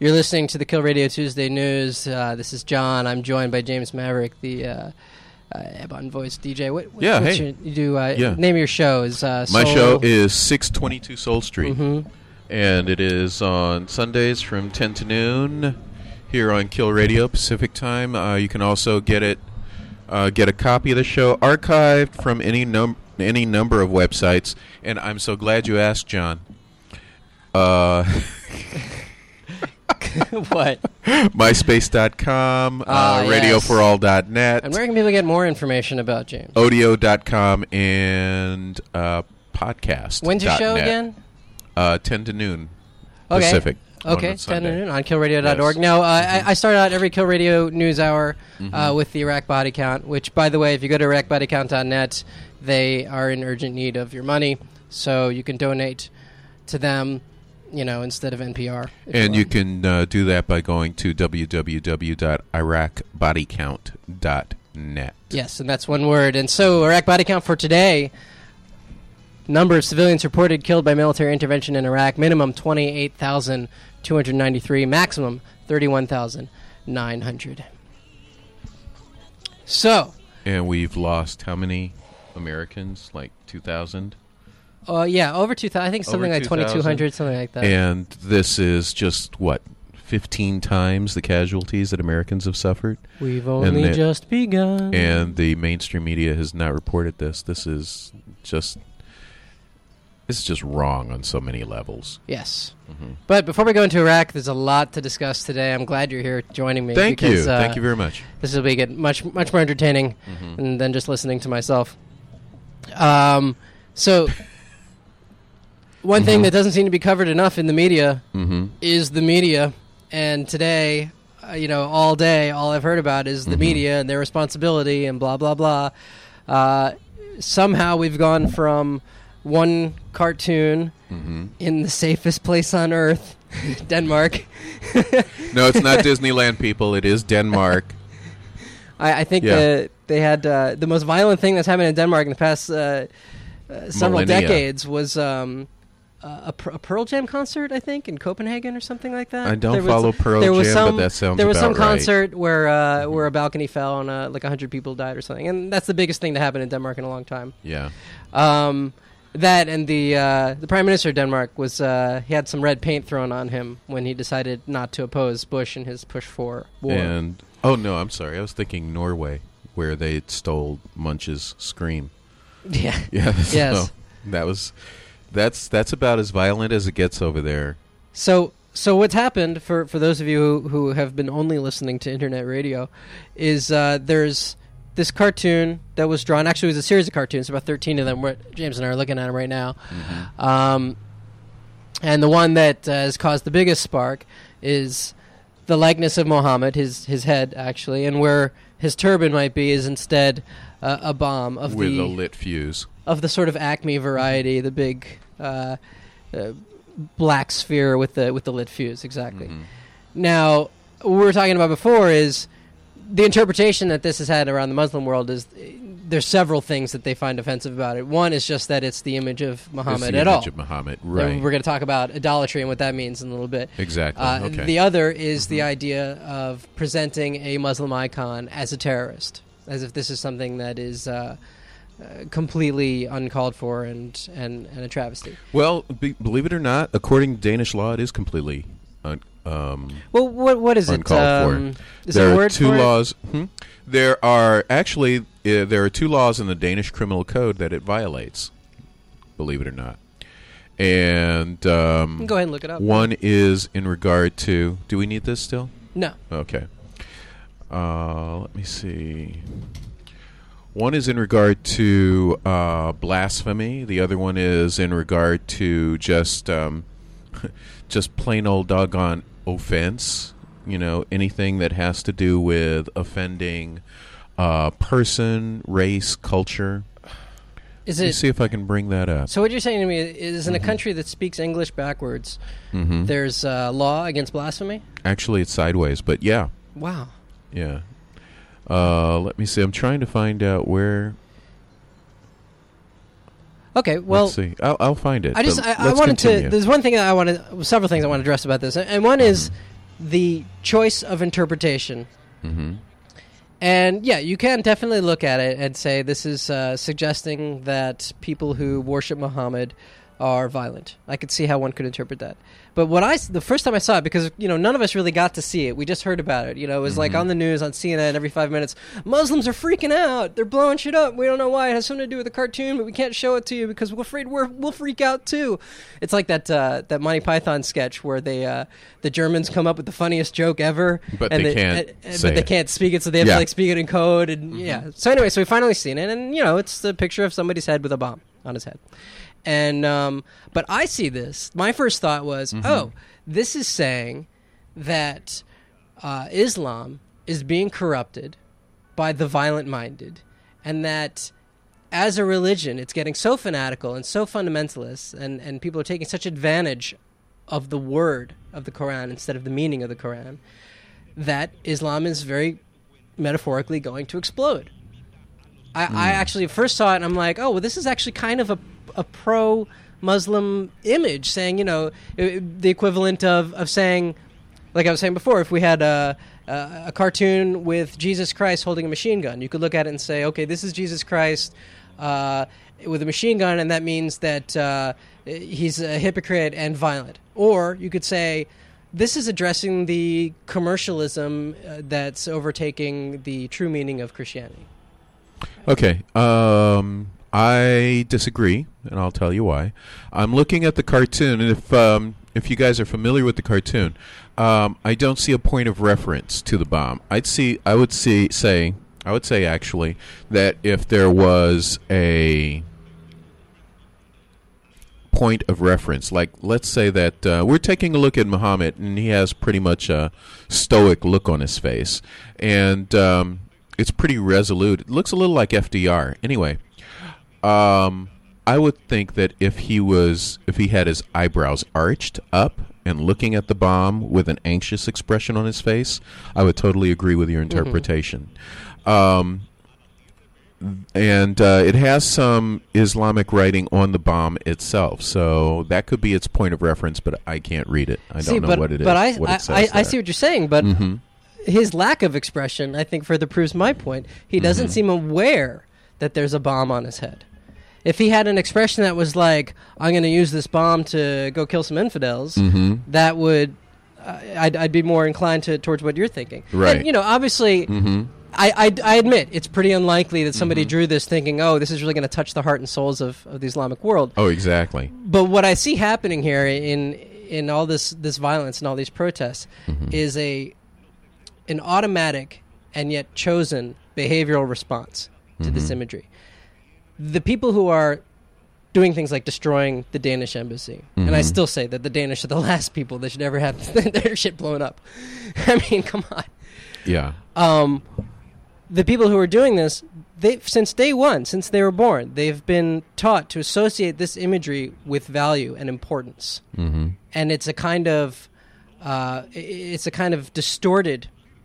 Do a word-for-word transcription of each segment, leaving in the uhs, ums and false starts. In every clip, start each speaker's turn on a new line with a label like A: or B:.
A: You're listening to the Kill Radio Tuesday News. Uh, this is John. I'm joined by James Maverick, the uh, uh, Ebon Voice D J. What, what,
B: yeah,
A: what's
B: hey.
A: Your, you do, uh,
B: yeah.
A: Name of your show is uh,
B: My
A: Soul.
B: show is six twenty-two Soul Street.
A: Mm-hmm.
B: And it is on Sundays from ten to noon here on Kill Radio Pacific Time. Uh, you can also get it, uh, get a copy of the show archived from any, num- any number of websites. And I'm so glad you asked, John. Uh...
A: What?
B: MySpace dot com, uh,
A: uh,
B: radio for all dot net.
A: And where can people get more information about James?
B: Odeo dot com and uh, podcast.
A: When's your show
B: net.
A: again?
B: Uh, ten to noon
A: Okay.
B: Pacific.
A: Okay,
B: on
A: ten to noon on kill radio
B: Yes.
A: dot org. Now, uh, mm-hmm. I, I start out every Kill Radio News Hour
B: mm-hmm.
A: uh, with the Iraq Body Count, which, by the way, if you go to iraq body count dot net, they are in urgent need of your money, so you can donate to them, you know, instead of N P R.
B: And
A: you,
B: you can uh, do that by going to w w w dot iraq body count dot net.
A: Yes, and that's one word. And so, Iraq Body Count for today, number of civilians reported killed by military intervention in Iraq, minimum twenty-eight thousand two hundred ninety-three, maximum thirty-one thousand nine hundred. So.
B: And we've lost how many Americans? Like two thousand?
A: Uh, yeah, over two thousand. I think something
B: Over
A: like twenty-two hundred, something like that.
B: And this is just, what, fifteen times the casualties that Americans have suffered?
A: We've only
B: the,
A: just begun.
B: And the mainstream media has not reported this. This is just... This is just wrong on so many levels.
A: Yes.
B: Mm-hmm.
A: But before we go into Iraq, there's a lot to discuss today. I'm glad you're here joining me.
B: Thank
A: because,
B: you.
A: Uh,
B: Thank you very much.
A: This will be good. Much, much more entertaining
B: Mm-hmm.
A: than just listening to myself. Um, so... One
B: mm-hmm.
A: thing that doesn't seem to be covered enough in the media
B: mm-hmm.
A: is the media. And today, uh, you know, all day, all I've heard about is the
B: mm-hmm.
A: media and their responsibility and blah, blah, blah. Uh, somehow we've gone from one cartoon
B: mm-hmm.
A: in the safest place on earth, Denmark.
B: No, it's not Disneyland, people. It is Denmark.
A: I, I think
B: yeah.
A: the, they had uh, the most violent thing that's happened in Denmark in the past uh, uh, several
B: Millennia.
A: decades was... Um, Uh, a, a Pearl Jam concert, I think, in Copenhagen or something like that.
B: I don't
A: there was,
B: follow Pearl
A: there was
B: Jam,
A: some,
B: but that sounds
A: There was
B: about
A: some
B: right.
A: concert where uh, where a balcony fell and uh, like one hundred people died or something. And that's the biggest thing to happen in Denmark in a long time.
B: Yeah.
A: Um, that and the uh, the Prime Minister of Denmark, was uh, he had some red paint thrown on him when he decided not to oppose Bush in his push for war.
B: And, oh, no, I'm sorry. I was thinking Norway, where they stole Munch's Scream.
A: Yeah.
B: Yeah.
A: Yes.
B: So that was... That's that's about as violent as it gets over there.
A: So so what's happened, for, for those of you who, who have been only listening to internet radio, is uh, there's this cartoon that was drawn. Actually, it was a series of cartoons, about thirteen of them. We're, James and I are looking at them right now. Mm-hmm. Um, and the one that uh, has caused the biggest spark is the likeness of Muhammad, his his head, actually, and where his turban might be is instead uh, a bomb of
B: with
A: the...
B: a lit fuse.
A: Of the sort of Acme variety, the big uh, uh, black sphere with the with the lit fuse, exactly.
B: Mm-hmm.
A: Now, what we were talking about before is the interpretation that this has had around the Muslim world is uh, there's several things that they find offensive about it. One is just that it's the image of Muhammad
B: it's the
A: at
B: image
A: all.
B: Of Muhammad,
A: And
B: right?
A: we're going to talk about idolatry and what that means in a little bit.
B: Exactly.
A: Uh,
B: okay.
A: The other is
B: mm-hmm.
A: the idea of presenting a Muslim icon as a terrorist, as if this is something that is... Uh, Uh, completely uncalled for and, and, and a travesty.
B: Well, be, believe it or not, according to Danish law, it is completely un, um,
A: well. What what is
B: uncalled
A: it? Um,
B: for.
A: Is
B: there
A: there a
B: are
A: word
B: two
A: for
B: laws. Hmm? There are actually uh, there are two laws in the Danish criminal code that it violates. Believe it or not, and um,
A: You can go ahead and look it up.
B: one is in regard to. Do we need this still?
A: No.
B: Okay. Uh, let me see. One is in regard to uh, blasphemy. The other one is in regard to just um, just plain old doggone offense. You know, anything that has to do with offending uh, person, race, culture.
A: Is
B: Let me
A: it?
B: see if I can bring that up.
A: So what you're saying to me is, in
B: mm-hmm.
A: a country that speaks English backwards,
B: mm-hmm.
A: there's uh, law against blasphemy?
B: Actually, it's sideways, but yeah.
A: Wow.
B: Yeah. Uh, let me see. I'm trying to find out where.
A: Okay, well,
B: let's see. I'll, I'll find it.
A: I just
B: but
A: I, I
B: let's
A: wanted
B: continue.
A: to. There's one thing that I wanted, several things I want to address about this, and one is the choice of interpretation.
B: Mm-hmm.
A: And yeah, you can definitely look at it and say this is uh, suggesting that people who worship Muhammad are violent. I could see how one could interpret that. But what I, the first time I saw it, because you know none of us really got to see it, we just heard about it. You know, it was mm-hmm. like on the news on C N N every five minutes. Muslims are freaking out. They're blowing shit up. We don't know why. It has something to do with the cartoon, but we can't show it to you because we're afraid we're, we'll freak out too. It's like that uh, that Monty Python sketch where they uh, the Germans come up with the funniest joke ever,
B: but
A: and
B: they,
A: they
B: can't.
A: Uh,
B: say
A: but they
B: it.
A: can't speak it, so they have
B: yeah.
A: to like speak it in code. And
B: mm-hmm.
A: yeah. So anyway, so we finally seen it, and you know, it's the picture of somebody's head with a bomb on his head. And um, but I see this. My first thought was, mm-hmm. oh, this is saying that uh, Islam is being corrupted by the violent-minded, and that as a religion, it's getting so fanatical and so fundamentalist, and, and people are taking such advantage of the word of the Quran instead of the meaning of the Quran, that Islam is very metaphorically going to explode. I, mm. I actually first saw it, and I'm like, oh, well, this is actually kind of a a pro-Muslim image, saying, you know, it, the equivalent of, of saying, like I was saying before, if we had a, a, a cartoon with Jesus Christ holding a machine gun, you could look at it and say, okay, this is Jesus Christ uh, with a machine gun, and that means that uh, he's a hypocrite and violent. Or you could say, this is addressing the commercialism uh, that's overtaking the true meaning of Christianity.
B: Okay. Um... I disagree, and I'll tell you why. I'm looking at the cartoon, and if um, if you guys are familiar with the cartoon, um, I don't see a point of reference to the bomb. I'd see, I would see, say, I would say actually that if there was a point of reference, like let's say that uh, we're taking a look at Muhammad, and he has pretty much a stoic look on his face, and um, it's pretty resolute. It looks a little like F D R. Anyway. Um, I would think that if he was, if he had his eyebrows arched up and looking at the bomb with an anxious expression on his face, I would totally agree with your interpretation. Mm-hmm. Um, and uh, it has some Islamic writing on the bomb itself, so that could be its point of reference, but I can't read it. I
A: see,
B: don't know
A: but,
B: what it
A: but
B: is.
A: I,
B: what it
A: I,
B: says
A: I, I
B: there.
A: see what you're saying, but
B: mm-hmm.
A: his lack of expression, I think, further proves my point. He doesn't
B: mm-hmm.
A: seem aware that there's a bomb on his head. If he had an expression that was like, I'm going to use this bomb to go kill some infidels,
B: mm-hmm.
A: that would, uh, I'd, I'd be more inclined to towards what you're thinking.
B: Right.
A: And, you know, obviously,
B: mm-hmm.
A: I, I, I admit, it's pretty unlikely that somebody
B: mm-hmm.
A: drew this thinking, oh, this is really going to touch the heart and souls of, of the Islamic world.
B: Oh, exactly.
A: But what I see happening here in in all this, this violence and all these protests
B: mm-hmm.
A: is a an automatic and yet chosen behavioral response to
B: mm-hmm. this
A: imagery. The people who are doing things like destroying the Danish embassy,
B: mm-hmm.
A: and I still say that the Danish are the last people that should ever have their shit blown up. I mean, come on.
B: Yeah.
A: Um, the people who are doing this, they since day one, since they were born, they've been taught to associate this imagery with value and importance,
B: mm-hmm.
A: and it's a kind of, uh, it's a kind of distorted.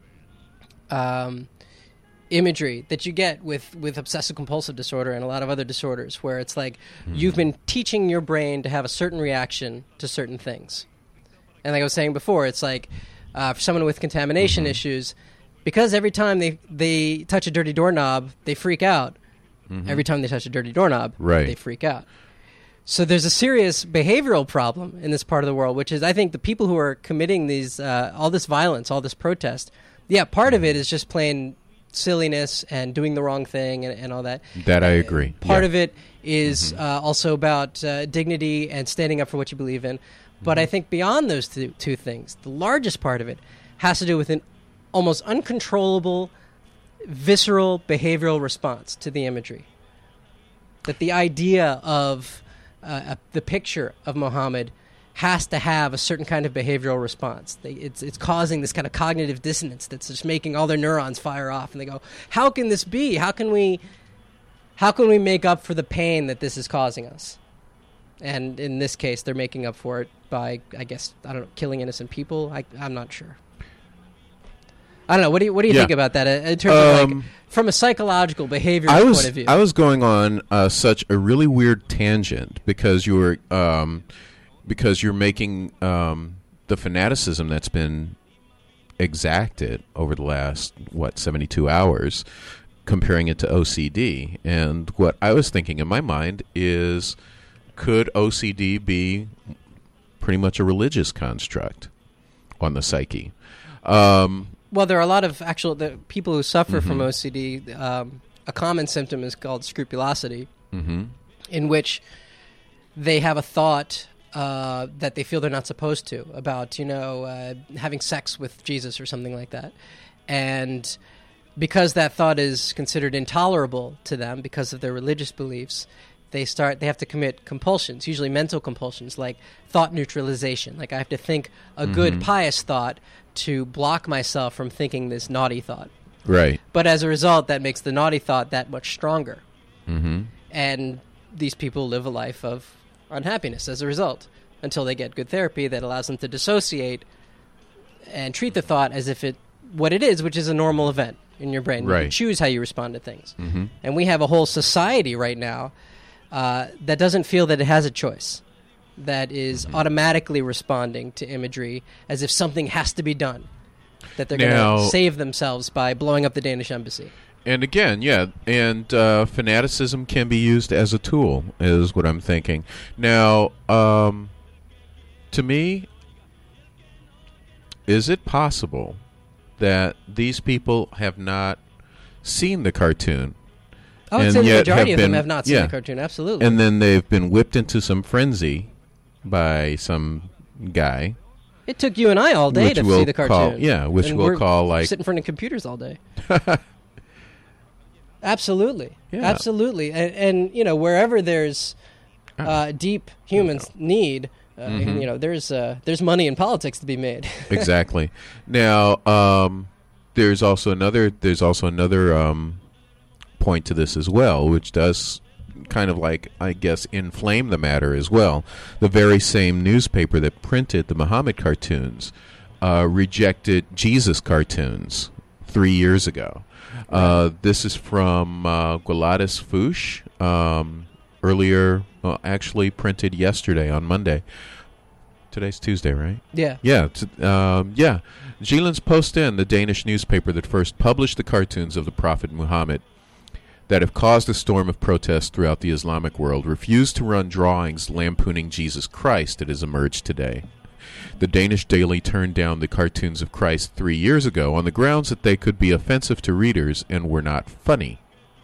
A: Um, imagery that you get with, with obsessive-compulsive disorder and a lot of other disorders, where it's like mm-hmm. you've been teaching your brain to have a certain reaction to certain things. And like I was saying before, it's like uh, for someone with contamination mm-hmm. issues, because every time they, they touch a dirty doorknob, they freak out. Mm-hmm. Every time they touch a dirty doorknob,
B: right.
A: they freak out. So there's a serious behavioral problem in this part of the world, which is I think the people who are committing these uh, all this violence, all this protest, yeah, part of it is just plain silliness and doing the wrong thing and, and all that.
B: That I agree.
A: Part
B: yeah.
A: of it is
B: mm-hmm.
A: uh, also about uh, dignity and standing up for what you believe in. But mm-hmm. I think beyond those two, two things, the largest part of it has to do with an almost uncontrollable, visceral behavioral response to the imagery. That the idea of uh, a, the picture of Muhammad has to have a certain kind of behavioral response. They, it's it's causing this kind of cognitive dissonance that's just making all their neurons fire off, and they go, "How can this be? How can we, how can we make up for the pain that this is causing us?" And in this case, they're making up for it by, I guess, I don't know, killing innocent people. I, I'm not sure. I don't know. What do you what do you
B: yeah.
A: think about that uh, in terms um, of like from a psychological behavior
B: I was,
A: point of view?
B: I was going on uh, such a really weird tangent because you were um, because you're making um, the fanaticism that's been exacted over the last, what, seventy-two hours, comparing it to O C D. And what I was thinking in my mind is, could O C D be pretty much a religious construct on the psyche? Um,
A: well, there are a lot of actual the people who suffer
B: mm-hmm.
A: from O C D. Um, a common symptom is called scrupulosity,
B: mm-hmm.
A: in which they have a thought uh, that they feel they're not supposed to about, you know, uh, having sex with Jesus or something like that. And because that thought is considered intolerable to them because of their religious beliefs, they start they have to commit compulsions, usually mental compulsions, like thought neutralization. Like I have to think a
B: mm-hmm.
A: good pious thought to block myself from thinking this naughty thought.
B: Right.
A: But as a result, that makes the naughty thought that much stronger.
B: Mm-hmm.
A: And these people live a life of unhappiness as a result, until they get good therapy that allows them to dissociate and treat the thought as if it what it is, which is a normal event in your brain.
B: Right.
A: You can choose how you respond to things.
B: Mm-hmm.
A: And we have a whole society right now uh, that doesn't feel that it has a choice, that is
B: mm-hmm.
A: automatically responding to imagery as if something has to be done, that they're
B: Now,
A: going to save themselves by blowing up the Danish embassy.
B: And again, yeah, and uh, fanaticism can be used as a tool, is what I'm thinking. Now, um, to me, is it possible that these people have not seen the cartoon?
A: I would
B: and
A: say the
B: yet
A: majority
B: have
A: of them
B: been-
A: have not seen
B: yeah.
A: the cartoon, absolutely.
B: And then they've been whipped into some frenzy by some guy.
A: It took you and I all day
B: Which
A: to
B: we'll
A: see the cartoon.
B: call- yeah, which
A: And
B: we'll
A: we're
B: call, like-
A: sit in front of computers all day. Absolutely,
B: Yeah.
A: absolutely, and, and you know wherever there's uh, deep human need, uh,
B: Mhm.
A: you know there's uh, there's money in politics to be made.
B: Exactly. Now, um, there's also another. There's also another um, point to this as well, which does kind of like, I guess, inflame the matter as well. The very same newspaper that printed the Muhammad cartoons uh, rejected Jesus cartoons three years ago. Uh, this is from uh, Gulatis Fouche, um, earlier, well, actually printed yesterday on Monday. Today's Tuesday, right?
A: Yeah.
B: Yeah, t- um, yeah. Jyllands Posten, the Danish newspaper that first published the cartoons of the Prophet Muhammad that have caused a storm of protest throughout the Islamic world, refused to run drawings lampooning Jesus Christ that has emerged today. The Danish Daily turned down the cartoons of Christ three years ago on the grounds that they could be offensive to readers and were not funny.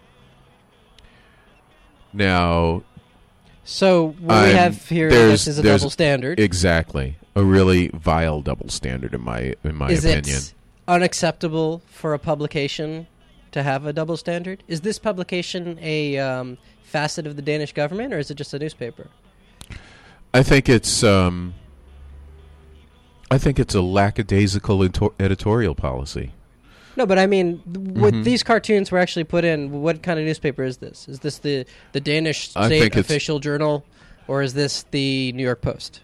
B: Now,
A: So what we
B: I'm-
A: have here, I
B: there's-
A: guess, is a
B: there's-
A: double standard.
B: exactly, a really vile double standard in my in my
A: is
B: opinion.
A: it unacceptable for a publication to have a double standard? Is this publication a um, facet of the Danish government, or is it just a newspaper?
B: I think it's um, I think it's a lackadaisical editor- editorial policy.
A: No, but I mean, th- what
B: Mhm.
A: these cartoons were actually put in, what kind of newspaper is this? Is this the, the Danish
B: I
A: state
B: think it's-
A: official journal, or is this the New York Post?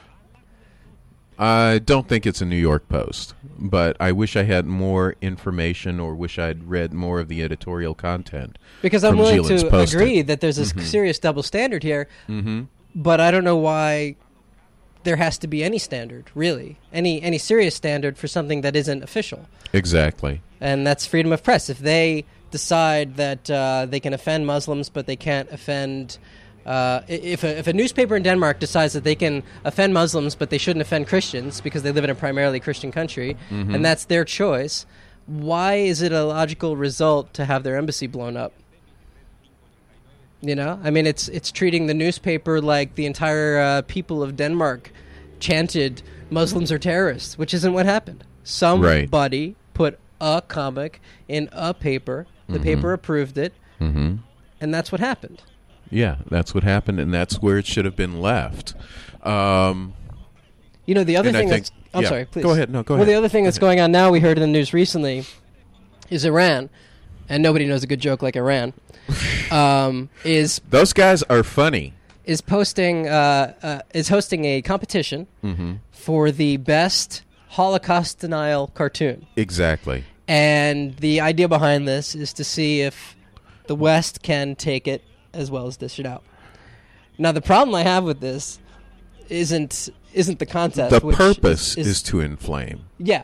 B: I don't think it's a New York Post, but I wish I had more information or wish I'd read more of the editorial content.
A: Because I'm
B: From
A: willing
B: Jyllands
A: to
B: Posten.
A: agree that there's a s-
B: Mhm.
A: serious double standard here,
B: Mm-hmm.
A: but I don't know why there has to be any standard, really. Any any serious standard for something that isn't official.
B: Exactly.
A: And that's freedom of press. If they decide that uh, they can offend Muslims, but they can't offend... Uh, i- if, a, if a newspaper in Denmark decides that they can offend Muslims, but they shouldn't offend Christians because they live in a primarily Christian country,
B: Mhm.
A: and that's their choice, why is it a logical result to have their embassy blown up? You know? I mean, it's it's treating the newspaper like the entire uh, people of Denmark chanted Muslims are terrorists, which isn't what happened. Somebody put a comic in a paper, the
B: Mhm.
A: paper approved it,
B: Mm-hmm.
A: and that's what happened.
B: Yeah, that's what happened, and that's where it should have been left. Um,
A: You know, the other
B: And I
A: thing
B: think-
A: that's... I'm
B: yeah.
A: sorry, please.
B: Go ahead. No, go
A: well,
B: ahead.
A: the other thing that's going on now, we heard in the news recently, is Iran, and nobody knows a good joke like Iran, um, is
B: those guys are funny.
A: is posting uh, uh, is hosting a competition
B: Mm-hmm.
A: for the best Holocaust denial cartoon.
B: Exactly.
A: And the idea behind this is to see if the West can take it as well as dish it out. Now, the problem I have with this isn't isn't the contest.
B: The
A: which
B: purpose
A: is,
B: is to inflame.
A: yeah,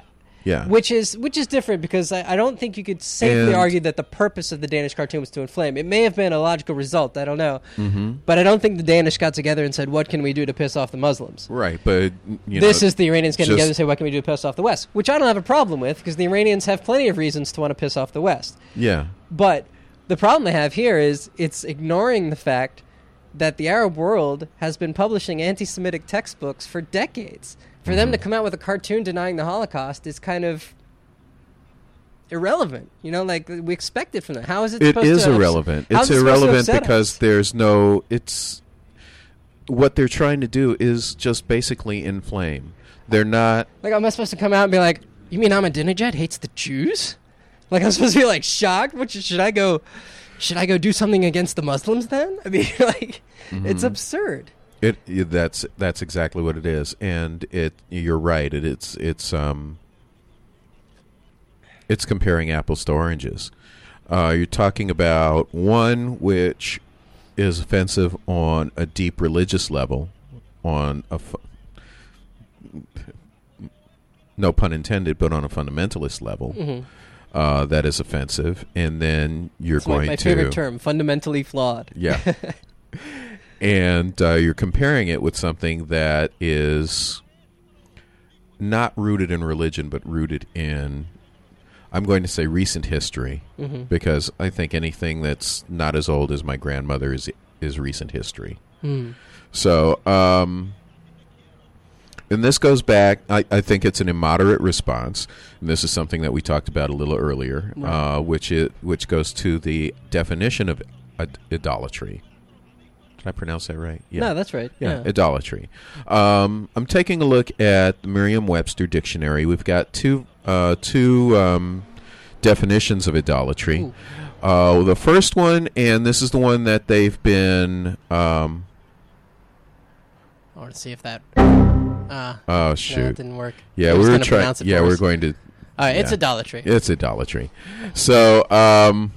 B: Yeah.
A: Which is which is different because I, I don't think you could safely
B: And-
A: argue that the purpose of the Danish cartoon was to inflame. It may have been a logical result. I don't know.
B: Mm-hmm.
A: But I don't think the Danish got together and said, what can we do to piss off the Muslims?
B: Right, but you
A: This
B: know,
A: is the Iranians getting
B: just-
A: together and say, what can we do to piss off the West? Which I don't have a problem with because the Iranians have plenty of reasons to want to piss off the West.
B: yeah.
A: But the problem they have here is it's ignoring the fact that the Arab world has been publishing anti-Semitic textbooks for decades. For
B: Mm-hmm.
A: them to come out with a cartoon denying the Holocaust is kind of irrelevant. You know, like we expect it from them. How is it
B: It
A: supposed
B: is
A: to...
B: irrelevant.
A: how
B: It's
A: is it supposed to
B: irrelevant
A: upset
B: because
A: us?
B: there's no. It's what they're trying to do is just basically inflame. They're not.
A: Like, am I supposed to come out and be like, you mean Ahmadinejad hates the Jews? Like, I'm supposed to be, like, shocked? What, should I go... Should I go do something against the Muslims then? I mean, like,
B: Mm-hmm.
A: it's absurd.
B: It, it that's that's exactly what it is, and it you're right. It, it's it's um it's comparing apples to oranges. Uh, you're talking about one which is offensive on a deep religious level, on a fu- no pun intended, but on a fundamentalist level.
A: Mm-hmm.
B: Uh, that is offensive, and then you're
A: It's my,
B: going
A: my
B: to
A: favorite term, fundamentally flawed.
B: yeah. And uh, you're comparing it with something that is not rooted in religion, but rooted in, I'm going to say, recent history,
A: Mm-hmm.
B: because I think anything that's not as old as my grandmother is is recent history.
A: Mm.
B: So, um, and this goes back, I, I think it's an immoderate response, and this is something that we talked about a little earlier,
A: Right.
B: uh, which is, which goes to the definition of ad- idolatry. Did I pronounce that right? Yeah.
A: No, that's right.
B: Yeah,
A: Yeah.
B: idolatry. Um, I'm taking a look at the Merriam-Webster dictionary. We've got two uh, two um, definitions of idolatry.
A: Ooh.
B: Uh, the first one, and this is the one that they've been. Um,
A: I want to see if that... Uh,
B: oh
A: no,
B: shoot!
A: that didn't work.
B: yeah,
A: I
B: we
A: was
B: were
A: gonna
B: trying.
A: pronounce it
B: Yeah,
A: for
B: we're
A: us.
B: going to.
A: All right, it's
B: yeah.
A: idolatry.
B: It's idolatry. So, um,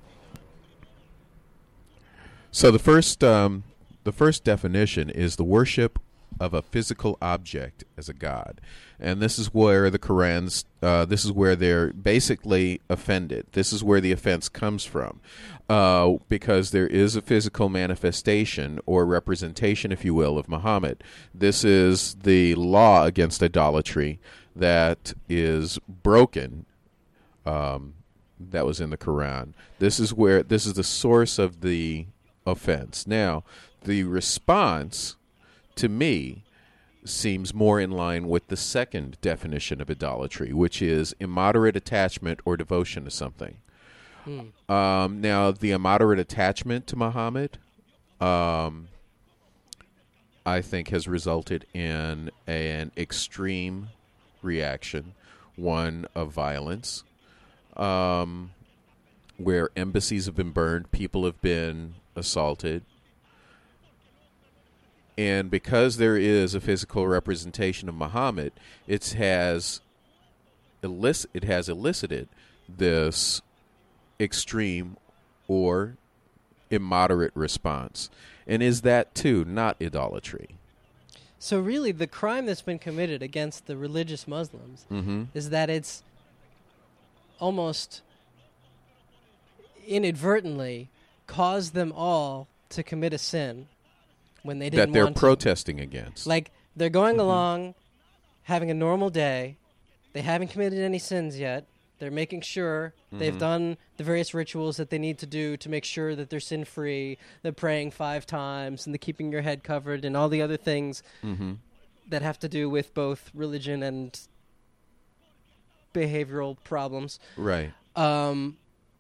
B: so the first, um, the first definition is the worship of a physical object as a god, and this is where the Quran's. Uh, this is where they're basically offended. This is where the offense comes from, uh, because there is a physical manifestation or representation, if you will, of Muhammad. This is the law against idolatry that is broken. Um, that was in the Quran. This is where this is the source of the offense. Now, the response to me seems more in line with the second definition of idolatry, which is immoderate attachment or devotion to something.
A: Hmm.
B: Um, now, the immoderate attachment to Muhammad, um, I think, has resulted in an extreme reaction, one of violence, um, where embassies have been burned, people have been assaulted. And because there is a physical representation of Muhammad, it has elic- it has elicited this extreme or immoderate response. And is that, too, not idolatry?
A: So really, the crime that's been committed against the religious Muslims
B: Mm-hmm.
A: is that it's almost inadvertently caused them all to commit a sin when they didn't
B: That they're
A: want to.
B: protesting against.
A: Like, they're going
B: Mhm.
A: along, having a normal day. They haven't committed any sins yet. They're making sure they've
B: Mhm.
A: done the various rituals that they need to do to make sure that they're sin-free. They're praying five times, and they're keeping your head covered, and all the other things
B: Mm-hmm.
A: that have to do with both religion and behavioral problems.
B: Right.
A: Um,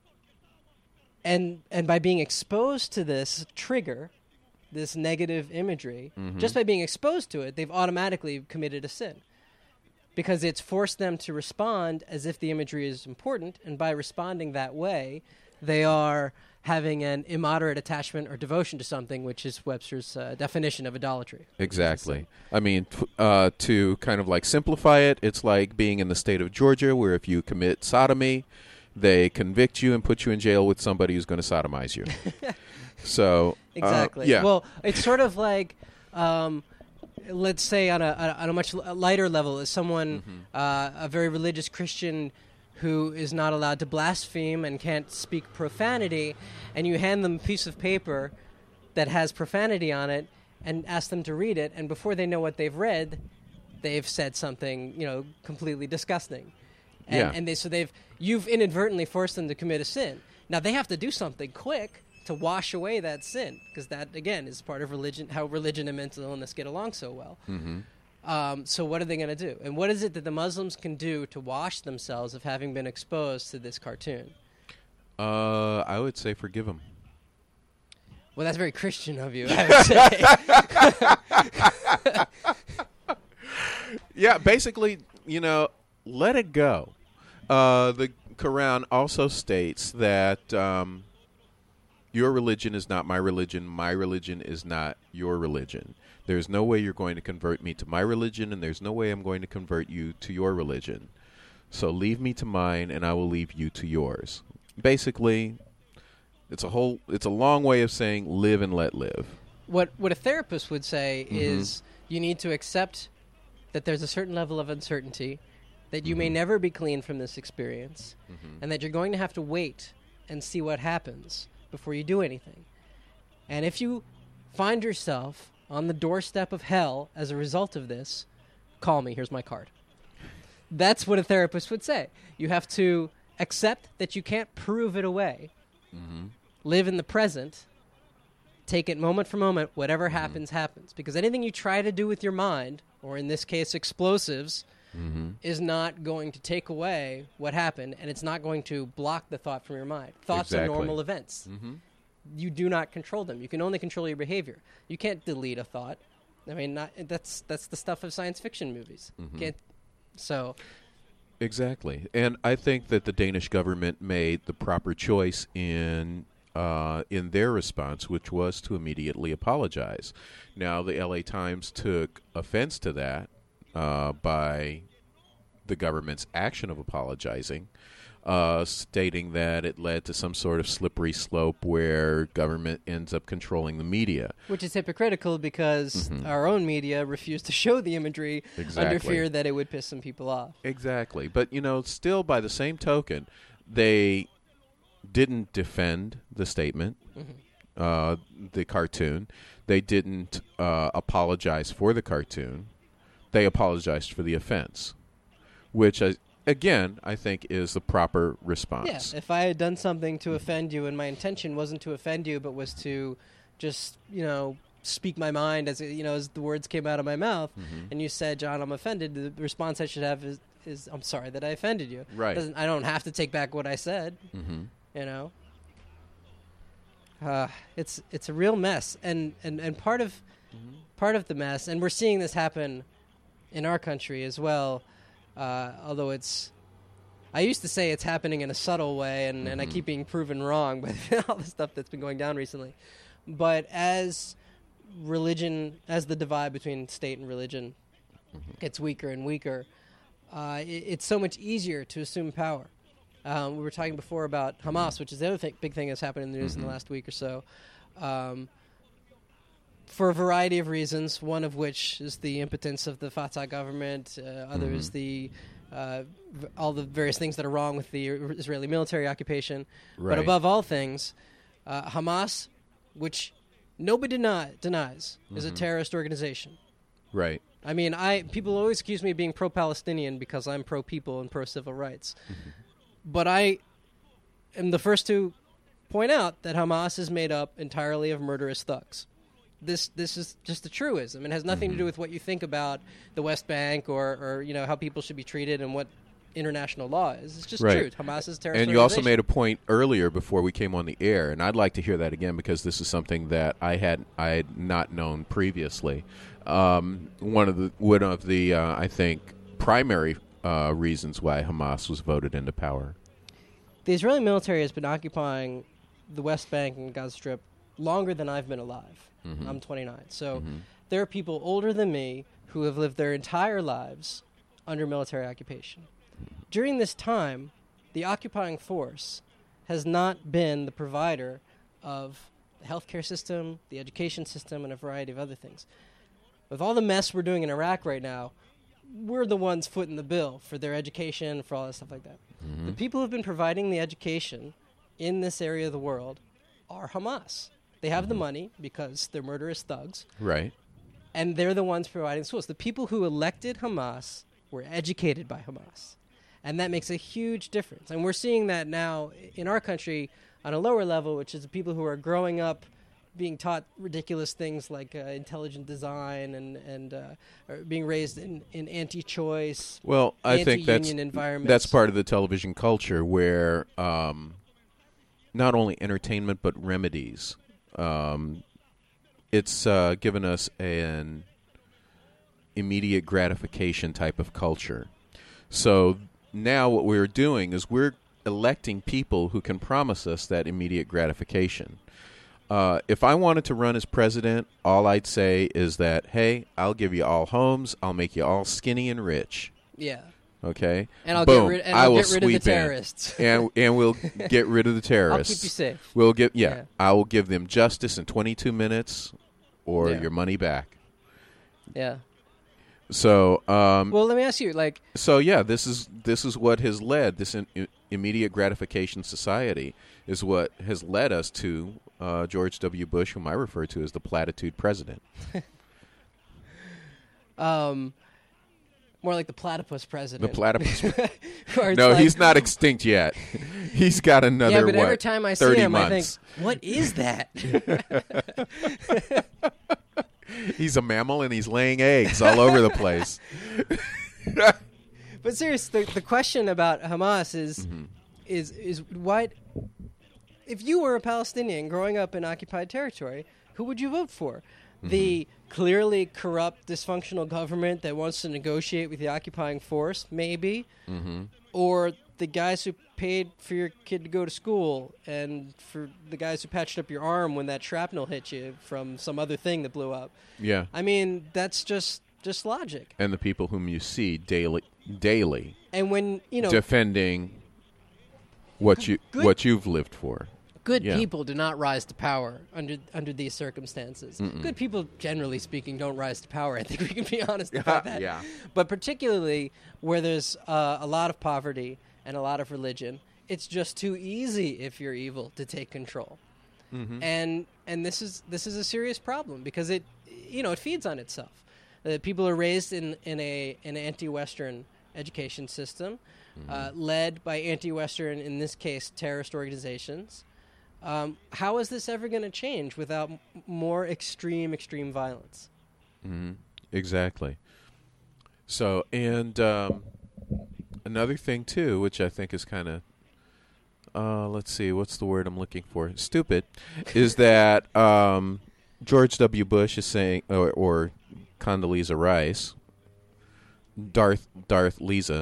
A: and and by being exposed to this trigger, this negative imagery,
B: Mhm.
A: just by being exposed to it, they've automatically committed a sin. Because it's forced them to respond as if the imagery is important, and by responding that way, they are having an immoderate attachment or devotion to something, which is Webster's uh, definition of idolatry.
B: Exactly. I mean, t- uh, to kind of like simplify it, it's like being in the state of Georgia where if you commit sodomy, they convict you and put you in jail with somebody who's going to sodomize you. So, uh,
A: Exactly.
B: yeah.
A: Well, it's sort of like um, let's say on a on a much lighter level, is someone
B: Mm-hmm.
A: uh, a very religious Christian who is not allowed to blaspheme and can't speak profanity, and you hand them a piece of paper that has profanity on it and ask them to read it, and before they know what they've read, they've said something, you know, completely disgusting. And,
B: Yeah.
A: and they so they've you've inadvertently forced them to commit a sin. Now they have to do something quick to wash away that sin, because that again is part of religion, how religion and mental illness get along so well.
B: Mm-hmm.
A: Um, so what are they going to do? And what is it that the Muslims can do to wash themselves of having been exposed to this cartoon?
B: Uh, I would say forgive him.
A: Well, that's very Christian of you, I would say.
B: Yeah, basically, you know, let it go. Uh, the Quran also states that um, your religion is not my religion, my religion is not your religion. There's no way you're going to convert me to my religion, and there's no way I'm going to convert you to your religion. So leave me to mine, and I will leave you to yours. Basically, it's a whole, it's a long way of saying live and let live.
A: What what a therapist would say
B: Mm-hmm.
A: is you need to accept that there's a certain level of uncertainty, that you may
B: Mm-hmm.
A: never be clean from this experience,
B: Mhm.
A: and that you're going to have to wait and see what happens before you do anything. And if you find yourself on the doorstep of hell as a result of this, call me. Here's my card. That's what a therapist would say. You have to accept that you can't prove it away.
B: Mm-hmm.
A: Live in the present. Take it moment for moment. Whatever happens, happens. Because anything you try to do with your mind, or in this case, explosives,
B: Mm-hmm.
A: is not going to take away what happened, and it's not going to block the thought from your mind. Thoughts
B: Exactly.
A: are normal events.
B: Mm-hmm.
A: You do not control them. You can only control your behavior. You can't delete a thought. I mean, not, that's that's the stuff of science fiction movies.
B: Mhm.
A: Can't. So
B: Exactly. And I think that the Danish government made the proper choice in uh, in their response, which was to immediately apologize. Now, the L A Times took offense to that uh, by the government's action of apologizing, uh, stating that it led to some sort of slippery slope where government ends up controlling the media.
A: which is hypocritical because
B: Mhm.
A: our own media refused to show the imagery under
B: Exactly.
A: fear that it would piss some people off.
B: Exactly. But, you know, still by the same token, they didn't defend the statement, uh, the cartoon. They didn't uh, apologize for the cartoon. They apologized for the offense, which, uh, again, I think is the proper response.
A: Yeah, if I had done something to offend you and my intention wasn't to offend you but was to just, you know, speak my mind as, you know, as the words came out of my mouth,
B: Mhm.
A: and you said, John, I'm offended, the response I should have is, is I'm sorry that I offended you.
B: Right.
A: Doesn't, I don't have to take back what I said,
B: Mm-hmm.
A: you know. Uh, it's it's a real mess, and, and, and part of part of the mess, and we're seeing this happen in our country as well, uh, although it's I used to say it's happening in a subtle way, and, and I
B: Mhm.
A: keep being proven wrong by all the stuff that's been going down recently. But as religion, as the divide between state and religion gets weaker and weaker, uh, it, it's so much easier to assume power. Um, we were talking before about Hamas, which is the other thing, big thing that's happened in the news in the
B: Mhm.
A: last week or so. Um, for a variety of reasons, one of which is the impotence of the Fatah government, uh, others
B: Mhm.
A: the uh, v- all the various things that are wrong with the Israeli military occupation.
B: Right.
A: But above all things, uh, Hamas, which nobody deny, denies, is a
B: Mhm.
A: terrorist organization.
B: Right.
A: I mean, I people always accuse me of being pro-Palestinian because I'm pro-people and pro-civil rights. But I am the first to point out that Hamas is made up entirely of murderous thugs. This this is just a truism. It has nothing to do
B: Mhm.
A: with what you think about the West Bank or, or you know how people should be treated and what international law is. It's just
B: Right.
A: truth. Hamas is a terrorist
B: And you also
A: organization.
B: made a point earlier before we came on the air, and I'd like to hear that again because this is something that I had I had not known previously. Um, one of the one of the uh, I think primary uh, reasons why Hamas was voted into power.
A: The Israeli military has been occupying the West Bank and Gaza Strip longer than I've been alive.
B: Mhm.
A: I'm twenty-nine. So
B: Mhm.
A: there are people older than me who have lived their entire lives under military occupation. During this time, the occupying force has not been the provider of the healthcare system, the education system, and a variety of other things. with all the mess we're doing in Iraq right now, we're the ones footing the bill for their education, for all that stuff like that.
B: Mm-hmm.
A: The people who've been providing the education in this area of the world are Hamas. They have mm-hmm. the money because they're murderous thugs.
B: Right.
A: And they're the ones providing schools. The people who elected Hamas were educated by Hamas. And that makes a huge difference. And we're seeing that now in our country on a lower level, which is the people who are growing up being taught ridiculous things like uh, intelligent design and, and uh, or being raised in, in anti-choice,
B: well, I think that's,
A: environments.
B: That's part of the television culture where um, not only entertainment but remedies. Um, it's uh, given us an immediate gratification type of culture. So now what we're doing is we're electing people who can promise us that immediate gratification. Uh, if I wanted to run as president, all I'd say is that, hey, I'll give you all homes, I'll make you all skinny and rich.
A: Yeah.
B: Okay?
A: And I'll
B: Boom.
A: get rid, and
B: I
A: I'll
B: will
A: get rid of the
B: sweep in.
A: terrorists.
B: and and we'll get rid of the terrorists.
A: I'll keep you safe.
B: We'll give yeah,
A: Yeah.
B: I will give them justice in twenty-two minutes or
A: Yeah.
B: your money back.
A: Yeah.
B: So, um,
A: Well, let me ask you, like,
B: so yeah, this is this is what has led this in, i- immediate gratification society is what has led us to uh, George W. Bush, whom I refer to as the platitude president.
A: um, more like the platypus president.
B: The platypus.
A: Where it's
B: No,
A: like-
B: he's not extinct yet. He's got another
A: Yeah, but
B: what,
A: every time I see
B: thirty
A: him,
B: months.
A: I think, what is that?
B: He's a mammal and he's laying eggs all over the place.
A: But seriously, the, the question about Hamas is,
B: Mm-hmm.
A: is, is what, if you were a Palestinian growing up in occupied territory, who would you vote for?
B: Mm-hmm.
A: The clearly corrupt, dysfunctional government that wants to negotiate with the occupying force, maybe,
B: Mm-hmm.
A: or the guys who paid for your kid to go to school and for the guys who patched up your arm when that shrapnel hit you from some other thing that blew up.
B: Yeah.
A: I mean, that's just just logic.
B: And the people whom you see daily, daily
A: And when, you know,
B: defending what you
A: Good-
B: what you've lived for.
A: good
B: yeah.
A: people do not rise to power under under these circumstances.
B: Mm-mm.
A: Good people, generally speaking, don't rise to power. I think we can be honest about that.
B: Yeah.
A: But particularly where there's uh, a lot of poverty and a lot of religion, it's just too easy if you're evil to take control.
B: Mm-hmm.
A: And and this is this is a serious problem because it you know it feeds on itself. Uh, people are raised in in a an anti-Western education system,
B: Mm-hmm.
A: uh, led by anti-Western, in this case, terrorist organizations. Um, how is this ever going to change without m- more extreme, extreme violence?
B: Mm-hmm. Exactly. So, and um, another thing too, which I think is kind of, uh, let's see, what's the word I'm looking for? Stupid, is that um, George W. Bush is saying, or, or Condoleezza Rice, Darth Darth Lisa,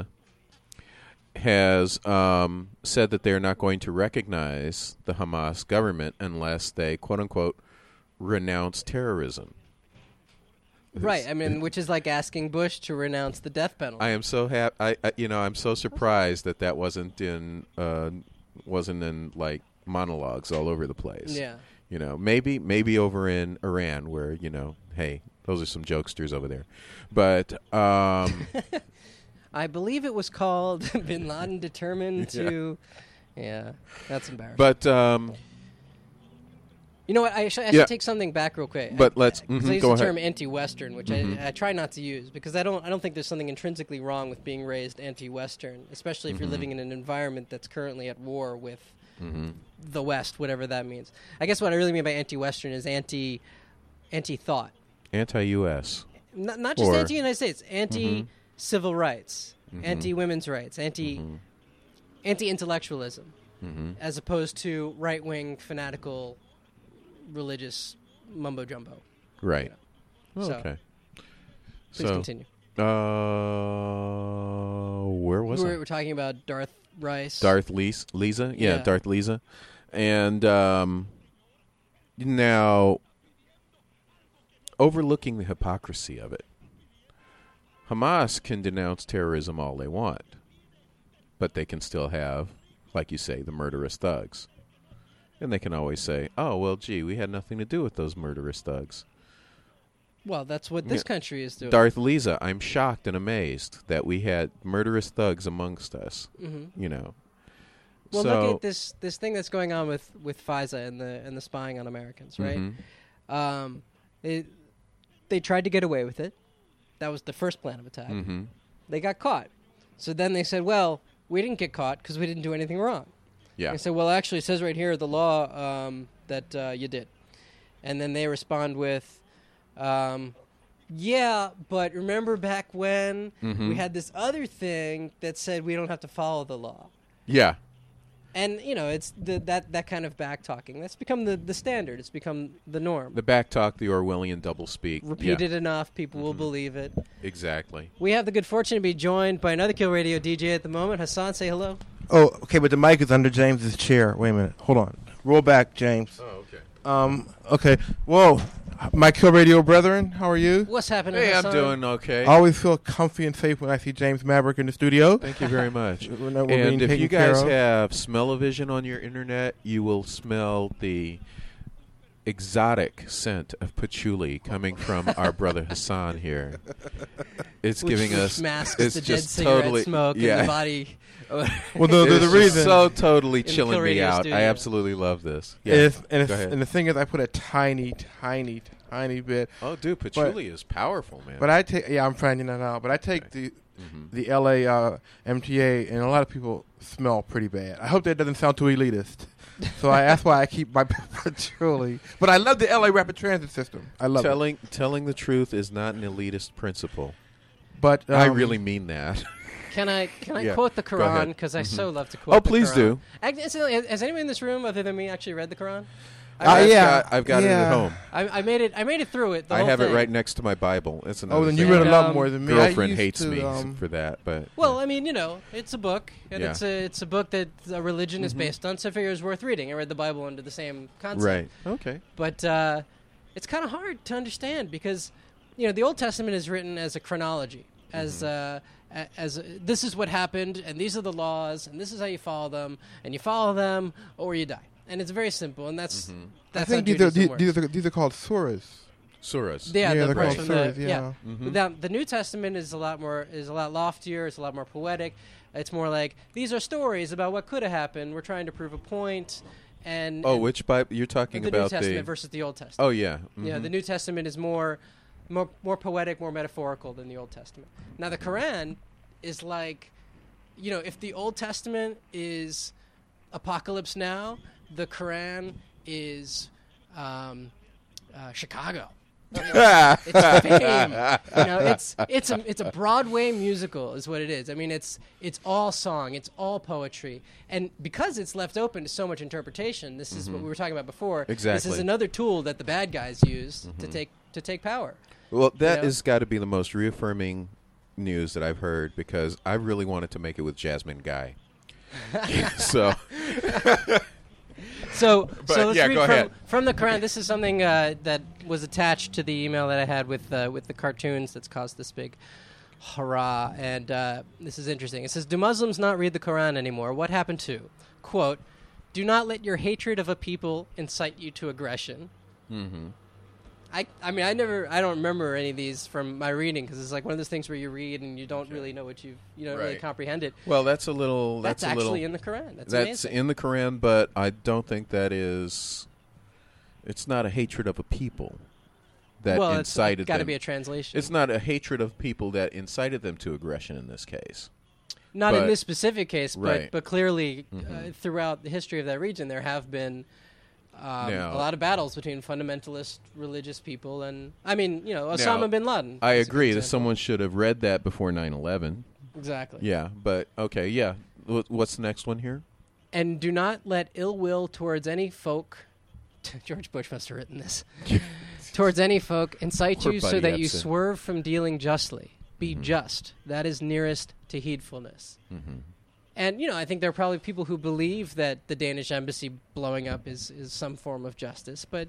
B: has um, said that they're not going to recognize the Hamas government unless they, quote unquote, renounce terrorism.
A: Right. I mean, which is like asking Bush to renounce the death penalty.
B: I am so happy. I, I, you know, I'm so surprised that that wasn't in, uh, wasn't in like monologues all over the place.
A: Yeah.
B: You know, maybe, maybe over in Iran, where you know, hey, those are some jokesters over there, but um,
A: I believe it was called Bin Laden determined to. Yeah, that's embarrassing.
B: but um,
A: you know what? I should, I should
B: Yeah.
A: take something back real quick.
B: But
A: I,
B: let's-
A: I, 'cause
B: mhm,
A: I use
B: go
A: the
B: ahead.
A: term anti-Western, which
B: Mhm.
A: I, I try not to use because I don't. I don't think there's something intrinsically wrong with being raised anti-Western, especially if you're
B: Mhm.
A: living in an environment that's currently at war with
B: mhm.
A: the West, whatever that means. I guess what I really mean by anti-Western is anti, anti-thought,
B: anti-U S.
A: not, not just
B: Or-
A: anti-United States, anti-civil rights,
B: Mhm.
A: anti-women's rights, anti,
B: Mhm.
A: anti-intellectualism,
B: Mhm.
A: as opposed to right-wing fanatical religious mumbo jumbo.
B: Right.
A: Yeah. So,
B: Okay.
A: Please
B: so,
A: continue.
B: Uh, where was
A: we
B: I?
A: were, we're talking about Darth Rice.
B: Darth Lisa, Lisa, yeah,
A: Yeah.
B: Darth Lisa, and um, now overlooking the hypocrisy of it, Hamas can denounce terrorism all they want, but they can still have, like you say, the murderous thugs, and they can always say, "Oh, well, gee, we had nothing to do with those murderous thugs."
A: Well, that's what this
B: Yeah.
A: country is doing.
B: Darth Lisa, I'm shocked and amazed that we had murderous thugs amongst us.
A: Mm-hmm.
B: You know.
A: Well,
B: so,
A: look at this this thing that's going on with, with FISA and the and the spying on Americans, right?
B: mhm.
A: Um, it, they tried to get away with it. That was the first plan of attack.
B: Mm-hmm.
A: They got caught. So then they said, well, we didn't get caught because we didn't do anything wrong.
B: Yeah.
A: I said, well, actually, it says right here, the law, um, that uh, you did. And then they respond with, um, yeah, but remember back when
B: Mhm.
A: we had this other thing that said we don't have to follow the law.
B: Yeah.
A: And, you know, it's the, that, that kind of back-talking. That's become the, the standard. It's become the norm.
B: The back talk, the Orwellian doublespeak.
A: Repeat
B: yeah.
A: it enough, people will
B: Mhm.
A: believe it.
B: Exactly.
A: We have the good fortune to be joined by another Kill Radio D J at the moment. Hassan, say hello.
C: Oh, okay, but the mic is under James's chair. Wait a minute. Hold on. Roll back, James.
B: Oh, okay.
C: Um, okay. Whoa. My Kill Radio brethren, how are you?
A: What's happening,
B: Hey, I'm
A: Hassan?
B: doing okay.
C: I always feel comfy and safe when I see James Maverick in the studio.
B: Thank you very much.
C: When we're being
B: And if
C: taken
B: you guys
C: care of.
B: have smell-o-vision on your internet, you will smell the exotic scent of patchouli coming from our brother Hassan here. It's
A: Which-
B: giving
A: which
B: us
A: masks
B: it's
A: the dead
B: just
A: cigarette
B: totally
A: smoke
B: yeah.
A: in the body.
C: Well, the, the,
B: It's
C: the
B: just
C: reason
B: so totally
A: the
B: chilling
A: Kill
B: me
A: Radio
B: out.
A: studio.
B: I absolutely love this. Yeah.
C: is, and,
B: Go
C: it's,
B: ahead.
C: and the thing is, I put a tiny, tiny, tiny bit.
B: Oh, dude, patchouli is powerful, man.
C: But I take, yeah, I'm finding that out. But I take
B: Right.
C: the
B: Mhm.
C: the L A uh, M T A, and a lot of people smell pretty bad. I hope that doesn't sound too elitist. So I, that's why I keep my patchouli. But I love the L A rapid transit system. I love it.
B: telling telling the truth is not an elitist principle.
C: But um,
B: I really mean that.
A: Can I can I
B: Yeah,
A: quote the
B: go ahead.
A: Quran? Because I
B: Mhm.
A: so love to quote
B: Oh,
A: the
B: please
A: Quran.
B: do.
A: Ac- incidentally, has- Has anyone in this room, other than me, actually read the Quran? I,
C: Uh,
B: I've
C: yeah,
B: got, I've got it
C: yeah.
B: at home.
A: I, I made it. I made it through it. The
B: I
A: whole
B: have it
A: thing.
B: right next to my Bible. It's another
C: Oh, then you
B: thing.
C: read a
A: And,
C: lot
A: um,
C: more than me. I
B: Girlfriend
C: used
B: hates
C: to,
B: me
C: um,
B: for that, but
A: Well, I mean, you know, it's a book, and
B: Yeah.
A: it's a it's a book that a religion is
B: Mhm.
A: based on. So I figure it's worth reading. I read the Bible under the same concept.
B: right. Okay.
A: But uh, it's kind of hard to understand because, you know, the Old Testament is written as a chronology, as uh, a- as uh, this is what happened, and these are the laws, and this is how you follow them, and you follow them or you die. And it's very simple, and that's
B: Mhm.
C: I
A: that's
C: think
A: how
C: these are,
A: Judaism
C: these,
A: works.
C: these, are, these are called surahs.
B: Surahs.
A: Yeah,
C: yeah
A: the
C: they're
A: verse
C: called
A: from the-
C: surahs.
A: yeah.
C: Yeah.
B: Mhm.
A: Now, the New Testament is a lot more is a lot loftier. It's a lot more poetic. It's more like these are stories about what could have happened. We're trying to prove a point. And
B: Oh,
A: and
B: which Bible? You're talking
A: the New
B: about
A: Testament
B: the.
A: versus the Old Testament.
B: Oh yeah.
A: Yeah,
B: Mhm.
A: the New Testament is more, more, more poetic, more metaphorical than the Old Testament. Now, the Quran is like, you know, if the Old Testament is Apocalypse Now, the Quran is um, uh, Chicago. It's fame. You know, it's it's a it's a Broadway musical, is what it is. I mean, it's it's all song, it's all poetry, and because it's left open to so much interpretation, this is what we were talking about before. This
B: Exactly.
A: is another tool that the bad guys use to take to take power.
B: Well, that
A: know?
B: has got to be the most reaffirming news that I've heard because I really wanted to make it with Jasmine Guy. so
A: So,
B: But,
A: so let's
B: yeah,
A: read
B: go
A: from,
B: ahead.
A: from the Quran. This is something uh, that was attached to the email that I had with uh, with the cartoons that's caused this big hurrah. And uh, this is interesting. It says, "Do Muslims not read the Quran anymore? What happened to, quote, do not let your hatred of a people incite you to aggression."
B: mhm.
A: I, I mean, I never, I don't remember any of these from my reading because it's like one of those things where you read and you don't really know what you, you don't really
B: Right.
A: comprehend it.
B: Well, that's a little.
A: That's,
B: That's, a
A: actually
B: little.
A: in the Quran. That's,
B: that's
A: amazing.
B: in the Quran, but I don't think that is. It's not a hatred of a people that
A: well,
B: incited
A: it's got to
B: them.
A: be a translation.
B: It's not a hatred of people that incited them to aggression in this case.
A: Not in
B: But-
A: this specific case, but
B: Right.
A: but clearly uh,
B: Mhm.
A: throughout the history of that region, there have been um,
B: Now-
A: a lot of battles between fundamentalist religious people and, I mean, you know, Osama
B: Now,
A: bin Laden.
B: I
A: is a good
B: agree that
A: example.
B: someone should have read that before nine eleven.
A: Exactly.
B: Yeah, but okay, yeah. Wh- What's the next one here?
A: And do not let ill will towards any folk. George Bush must have written this. Towards any folk incite
B: Poor
A: you so
B: Buddy
A: that you
B: Epson.
A: swerve from dealing justly. Be
B: Mhm.
A: just. That is nearest to heedfulness.
B: Mm-hmm.
A: And, you know, I think there are probably people who believe that the Danish embassy blowing up is, is some form of justice. But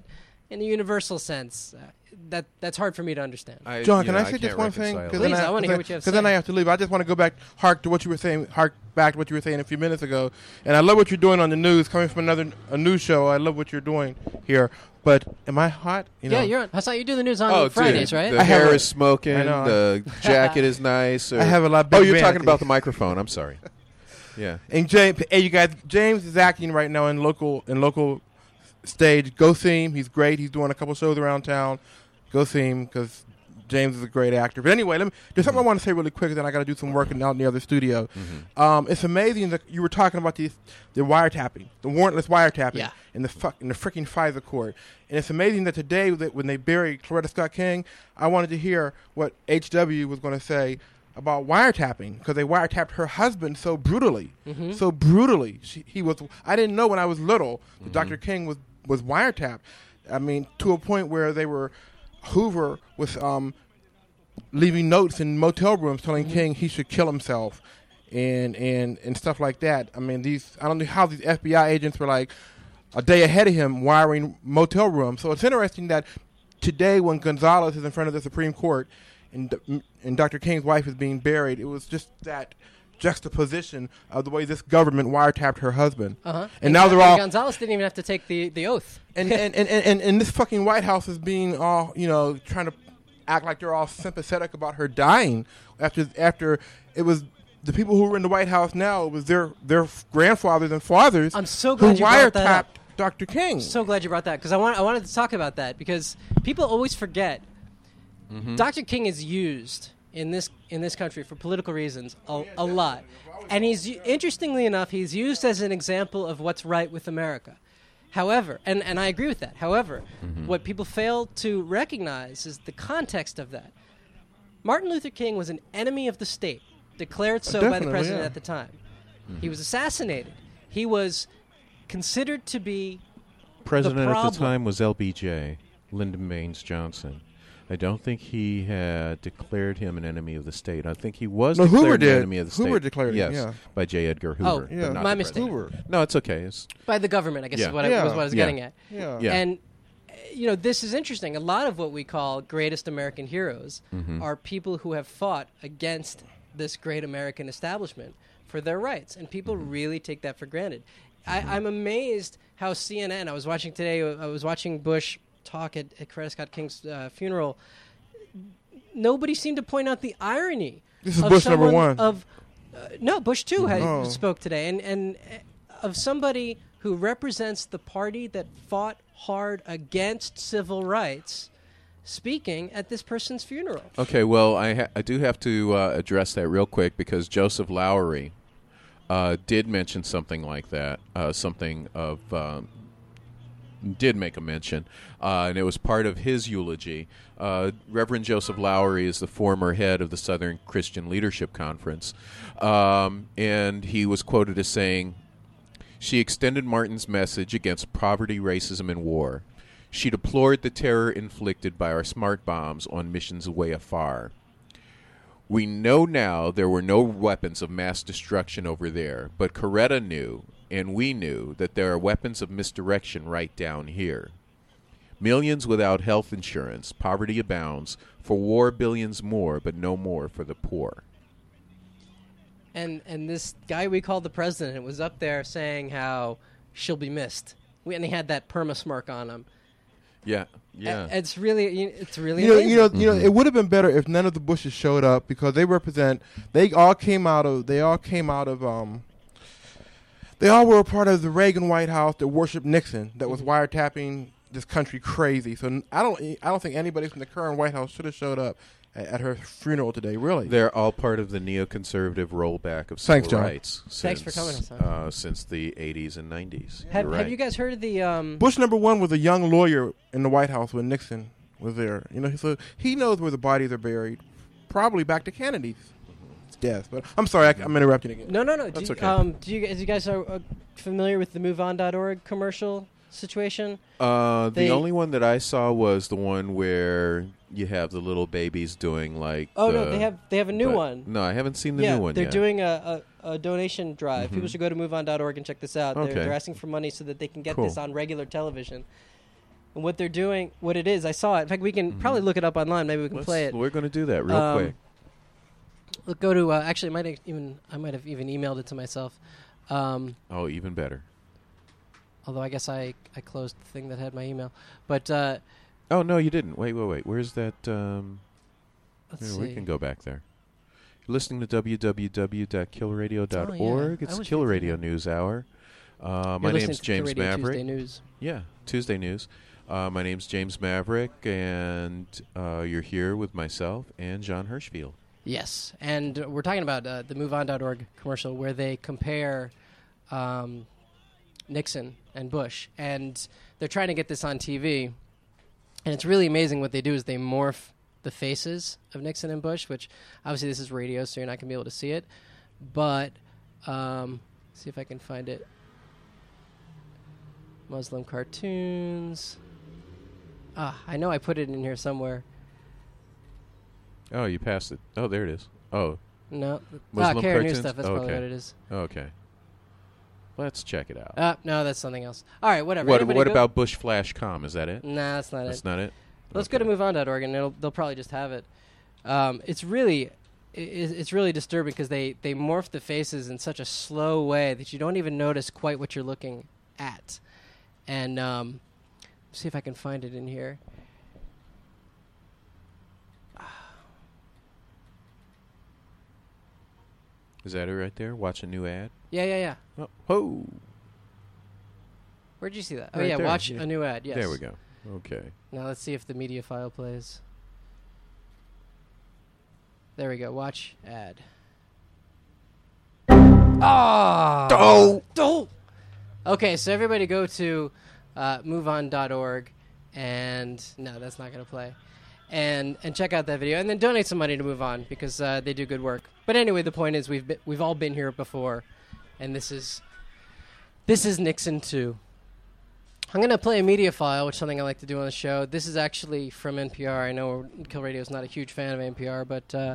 A: in a universal sense, uh, that that's hard for me to understand.
B: I,
C: John, can
B: yeah,
C: I say
B: can't
C: just one thing?
B: reconcile
C: Because
B: it.
A: Please,
C: then
A: I wanna hear
C: cause
A: what you have to
C: Because then
A: say.
C: I have to leave. I just want to go back, hark to what you were saying, hark back to what you were saying a few minutes ago. And I love what you're doing on the news, coming from another a news show. I love what you're doing here. But am I hot? You
A: yeah,
C: know?
A: you're on. I saw you do the news on
B: Oh,
A: Fridays,
B: dude,
A: right?
B: The
C: I have
B: hair
C: a-
B: is smoking.
C: I know.
B: The jacket is nice. Or,
C: I have a lot of
B: Oh,
C: big
B: you're talking
C: vanity.
B: about the microphone. I'm sorry. Yeah.
C: And James, hey, you guys, James is acting right now in local in local stage. Go see him. He's great. He's doing a couple shows around town. Go see him because James is a great actor. But anyway, let me, there's something I want to say really quick. Then I got to do some work out in the other studio.
B: Mm-hmm.
C: Um, it's amazing that you were talking about these, the wiretapping, the warrantless wiretapping,
A: Yeah.
C: in the fuck in the freaking FISA court. And it's amazing that today, that when they buried Coretta Scott King, I wanted to hear what H W was going to say about wiretapping, because they wiretapped her husband so brutally,
A: Mm-hmm.
C: so brutally. She, he was. I didn't know when I was little that
B: Mm-hmm.
C: Doctor King was was wiretapped. I mean, to a point where they were Hoover was um, leaving notes in motel rooms telling
A: Mm-hmm.
C: King he should kill himself, and and and stuff like that. I mean, these I don't know how these F B I agents were like a day ahead of him wiring motel rooms. So it's interesting that today, when Gonzalez is in front of the Supreme Court and and Doctor King's wife is being buried, it was just that juxtaposition of the way this government wiretapped her husband.
A: Uh-huh.
C: And now they're all
A: Gonzalez didn't even have to take the, the oath.
C: and, and, and, and, and this fucking White House is being all, you know, trying to act like they're all sympathetic about her dying after after it was the people who were in the White House now, it was their their grandfathers and fathers
A: I'm so
C: who
A: glad you brought that up.
C: wiretapped Doctor King.
A: So glad you brought that, because I want I wanted to talk about that, because people always forget Doctor King is used in this in this country for political reasons a, a lot, and he's u- interestingly enough he's used as an example of what's right with America. However, and, and I agree with that. However, what people fail to recognize is the context of that. Martin Luther King was an enemy of the state, declared so by the
C: Definitely,
A: president
C: yeah.
A: at the time. He was assassinated. He was considered to be
B: President at the
A: problem-
B: time was L B J, Lyndon Baines Johnson. I don't think he had declared him an enemy of the state. I think he was
C: No,
B: declared
C: Hoover
B: an
C: did.
B: enemy of the
C: Hoover
B: state.
C: declared him,
B: yes,
C: yeah.
B: by J. Edgar
A: Oh,
B: Hoover.
C: yeah.
B: but not
A: My
B: the
A: mistake.
B: president.
C: Hoover.
B: No, it's okay. It's,
A: by the government, I guess
B: Yeah.
A: is what, I,
C: Yeah.
A: was what I was
B: Yeah.
A: getting at.
C: Yeah.
B: Yeah.
A: And, uh, you know, this is interesting. A lot of what we call greatest American heroes
B: Mm-hmm.
A: are people who have fought against this great American establishment for their rights, and people
B: Mm-hmm.
A: really take that for granted. I, I'm amazed how C N N, I was watching today, I was watching Bush talk at, at Coretta Scott King's uh, funeral. Nobody seemed to point out the irony.
C: This is
A: of
C: Bush number
A: someone-
C: one.
A: Of uh, no, Bush too had
C: Oh.
A: spoke today, and and uh, of somebody who represents the party that fought hard against civil rights, speaking at this person's funeral.
B: okay, well, I, ha- I do have to uh, address that real quick because Joseph Lowery uh, did mention something like that, uh, something of... Um, did make a mention, uh, and it was part of his eulogy. Uh, Reverend Joseph Lowery is the former head of the Southern Christian Leadership Conference, um, and he was quoted as saying, "She extended Martin's message against poverty, racism, and war. She deplored the terror inflicted by our smart bombs on missions away afar. We know now there were no weapons of mass destruction over there, but Coretta knew, and we knew, that there are weapons of misdirection right down here. Millions without health insurance, poverty abounds, for war billions more, but no more for the poor."
A: And and this guy we called the president was up there saying how she'll be missed. We, and he had that perma smirk on him.
B: Yeah, yeah.
A: A- It's really, you- it's really
C: You know,
A: amazing.
C: you know, you know. It would have been better if none of the Bushes showed up, because they represent. They all came out of. They all came out of. Um, they all were a part of the Reagan White House that worshipped Nixon, that was wiretapping this country crazy. So n- I don't. I don't think anybody from the current White House should have showed up at, at her funeral today. Really.
B: They're all part of the neoconservative rollback of
C: Thanks,
B: civil
C: John.
B: rights since,
A: Thanks for coming, Hassan.
B: uh, since the eighties and nineties.
A: have,
B: You're
A: have
B: right.
A: you guys heard of the? Um,
C: Bush number one was a young lawyer in the White House when Nixon was there. You know, so he knows where the bodies are buried, probably back to Kennedy's death. But I'm sorry, I, I'm interrupting again.
A: no, no, no. Do
B: That's
A: you,
B: okay.
A: Um, do you guys, you guys are uh, familiar with the move on dot org commercial situation?
B: Uh,
A: They-
B: the only one that I saw was the one where you have the little babies doing like.
A: Oh
B: the,
A: no, they have they have a new
B: but-
A: one.
B: No, I haven't seen the
A: yeah,
B: new one
A: they're
B: yet.
A: doing a, a, a donation drive. People
B: Mhm.
A: should go to move on dot org and check this out. They're,
B: Okay.
A: they're asking for money so that they can get
B: Cool.
A: this on regular television. And what they're doing, what it is, I saw it. In fact, we can mm-hmm. probably look it up online. Maybe we can
B: Let's,
A: play it.
B: We're going to do that real
A: um,
B: quick.
A: Look, go to uh, actually, I might even I might have even emailed it to myself. Um,
B: oh, even better.
A: Although I guess I I closed the thing that had my email, but uh,
B: oh no, you didn't. Wait, wait, wait. Where's that? Um,
A: let's
B: here,
A: see.
B: We can go back there. You're listening to w w w dot kill radio dot org.
A: Oh, yeah.
B: It's Kill Radio News Hour. Uh, my name's James Maverick.
A: Tuesday News.
B: Yeah, Tuesday News. Uh, my name's James Maverick, and uh, you're here with myself and John Hirschfield.
A: Yes, and we're talking about uh, the move on dot org commercial where they compare um, Nixon and Bush, and they're trying to get this on T V, and it's really amazing what they do is they morph the faces of Nixon and Bush, which obviously this is radio, so you're not going to be able to see it, but um, see if I can find it. Muslim cartoons. Ah, I know I put it in here somewhere.
B: Oh, you passed it. Oh, there it is. Oh.
A: No.
B: Muslim
A: ah, Karen News
B: cartoons?
A: stuff. That's
B: oh,
A: probably
B: okay.
A: what it is.
B: Okay. Let's check it out.
A: Uh, no, that's something else. All right, whatever.
B: What,
A: Anybody
B: what
A: go?
B: about Bush Flash dot com? Is that it?
A: Nah, that's not
B: that's
A: it.
B: That's not it?
A: Let's
B: okay.
A: go to move on dot org, and it'll, they'll probably just have it. Um, it's really it, it's really disturbing because they, they morph the faces in such a slow way that you don't even notice quite what you're looking at. And um, see if I can find it in here.
B: Is that it right there? Watch a new ad?
A: Yeah, yeah, yeah.
B: Oh, ho.
A: Where'd you see that? Oh,
B: right
A: yeah,
B: there.
A: watch
B: yeah.
A: a new ad, yes.
B: There we go. Okay.
A: Now let's see if the media file plays. There we go. Watch ad. Oh!
B: Oh!
A: Oh! Okay, so everybody go to uh, move on dot org, and no, that's not going to play. And and check out that video, and then donate some money to Move On because uh, they do good work. But anyway, the point is we've been, we've all been here before, and this is this is Nixon too. I'm going to play a media file, which is something I like to do on the show. This is actually from N P R. I know Kill Radio is not a huge fan of N P R, but uh,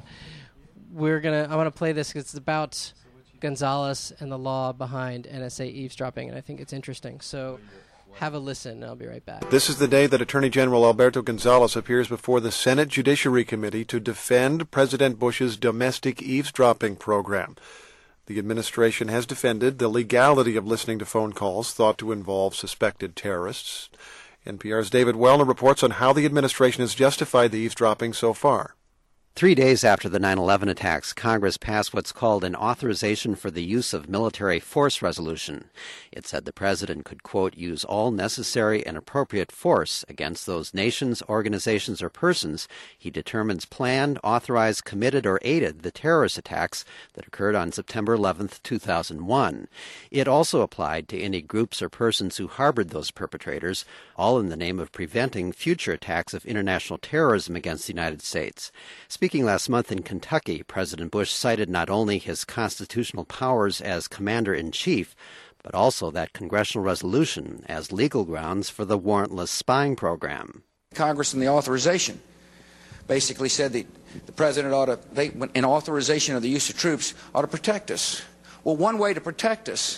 A: we're gonna. I want to play this because it's about Gonzales and the law behind N S A eavesdropping, and I think it's interesting. So. Have a listen, and I'll be right back.
D: This is the day that Attorney General Alberto Gonzales appears before the Senate Judiciary Committee to defend President Bush's domestic eavesdropping program. The administration has defended the legality of listening to phone calls thought to involve suspected terrorists. N P R's David Wellner reports on how the administration has justified the eavesdropping so far.
E: Three days after the nine eleven attacks, Congress passed what's called an authorization for the use of military force resolution. It said the president could, quote, use all necessary and appropriate force against those nations, organizations, or persons he determines planned, authorized, committed, or aided the terrorist attacks that occurred on September eleventh, two thousand one. It also applied to any groups or persons who harbored those perpetrators, all in the name of preventing future attacks of international terrorism against the United States. Speaking last month in Kentucky, President Bush cited not only his constitutional powers as commander-in-chief, but also that congressional resolution as legal grounds for the warrantless spying program.
F: Congress in the authorization basically said that the president ought to, they, an authorization of the use of troops ought to protect us. Well, one way to protect us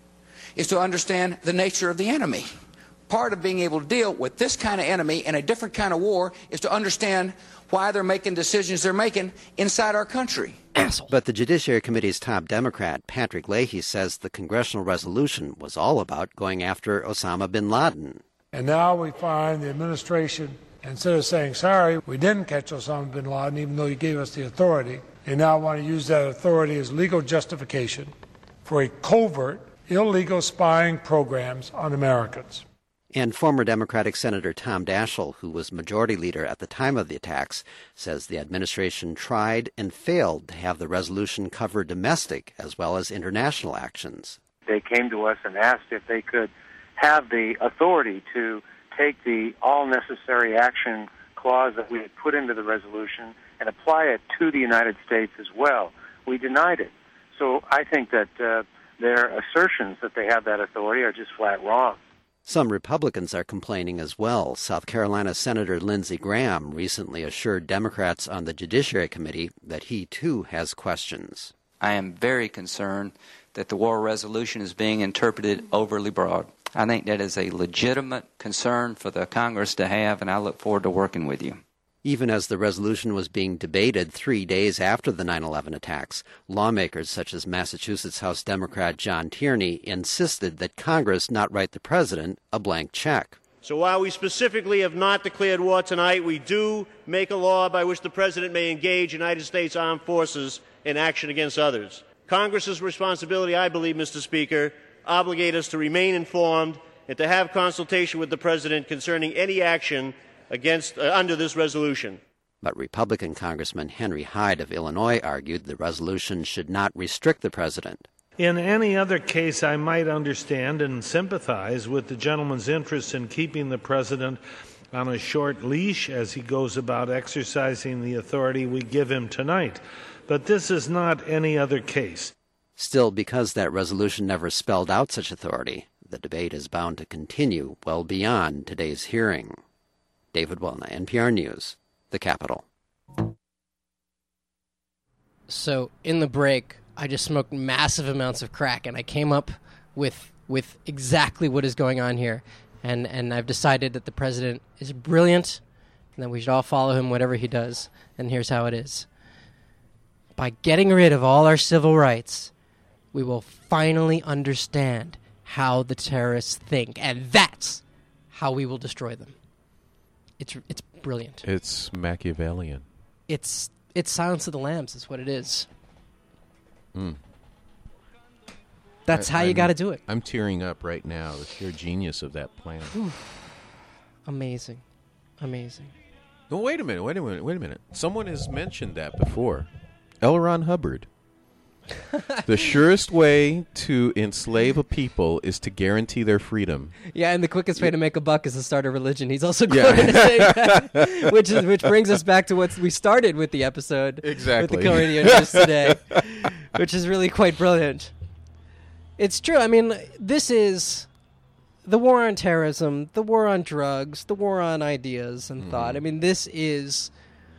F: is to understand the nature of the enemy. Part of being able to deal with this kind of enemy and a different kind of war is to understand why they're making decisions they're making inside our country.
E: Asshole. But the Judiciary Committee's top Democrat, Patrick Leahy, says the congressional resolution was all about going after Osama bin Laden.
G: And now we find the administration, instead of saying, sorry, we didn't catch Osama bin Laden, even though you gave us the authority, they now want to use that authority as legal justification for a covert, illegal spying programs on Americans.
E: And former Democratic Senator Tom Daschle, who was majority leader at the time of the attacks, says the administration tried and failed to have the resolution cover domestic as well as international actions.
H: They came to us and asked if they could have the authority to take the all necessary action clause that we had put into the resolution and apply it to the United States as well. We denied it. So I think that uh, their assertions that they have that authority are just flat wrong.
E: Some Republicans are complaining as well. South Carolina Senator Lindsey Graham recently assured Democrats on the Judiciary Committee that he, too, has questions.
I: I am very concerned that the war resolution is being interpreted overly broad. I think that is a legitimate concern for the Congress to have, and I look forward to working with you.
E: Even as the resolution was being debated three days after the nine eleven attacks, lawmakers such as Massachusetts House Democrat John Tierney insisted that Congress not write the president a blank check.
J: So while we specifically have not declared war tonight, we do make a law by which the president may engage United States Armed Forces in action against others. Congress's responsibility, I believe, Mister Speaker, obligate us to remain informed and to have consultation with the president concerning any action against uh, under this resolution.
E: But Republican Congressman Henry Hyde of Illinois argued the resolution should not restrict the president.
K: In any other case, I might understand and sympathize with the gentleman's interest in keeping the president on a short leash as he goes about exercising the authority we give him tonight. But this is not any other case.
E: Still, because that resolution never spelled out such authority, the debate is bound to continue well beyond today's hearing. David Welna, N P R News, the Capitol.
A: So, in the break, I just smoked massive amounts of crack, and I came up with with exactly what is going on here. And, and I've decided that the president is brilliant, and that we should all follow him whatever he does. And here's how it is. By getting rid of all our civil rights, we will finally understand how the terrorists think, and that's how we will destroy them. It's it's brilliant.
B: It's Machiavellian.
A: It's it's Silence of the Lambs is what it is.
B: Mm.
A: That's
B: I,
A: how you got to do it.
B: I'm tearing up right now. The sheer genius of that plan.
A: Amazing. Amazing.
B: No, wait a minute, wait a minute, wait a minute. Someone has mentioned that before. L. Ron Hubbard. The surest way to enslave a people is to guarantee their freedom.
A: Yeah, and the quickest way to make a buck is to start a religion. He's also
B: Yeah.
A: quoted to say that, which is which brings us back to what we started with the episode.
B: Exactly.
A: With the co-radio news today, which is really quite brilliant. It's true. I mean, this is the war on terrorism, the war on drugs, the war on ideas and mm. thought. I mean, this is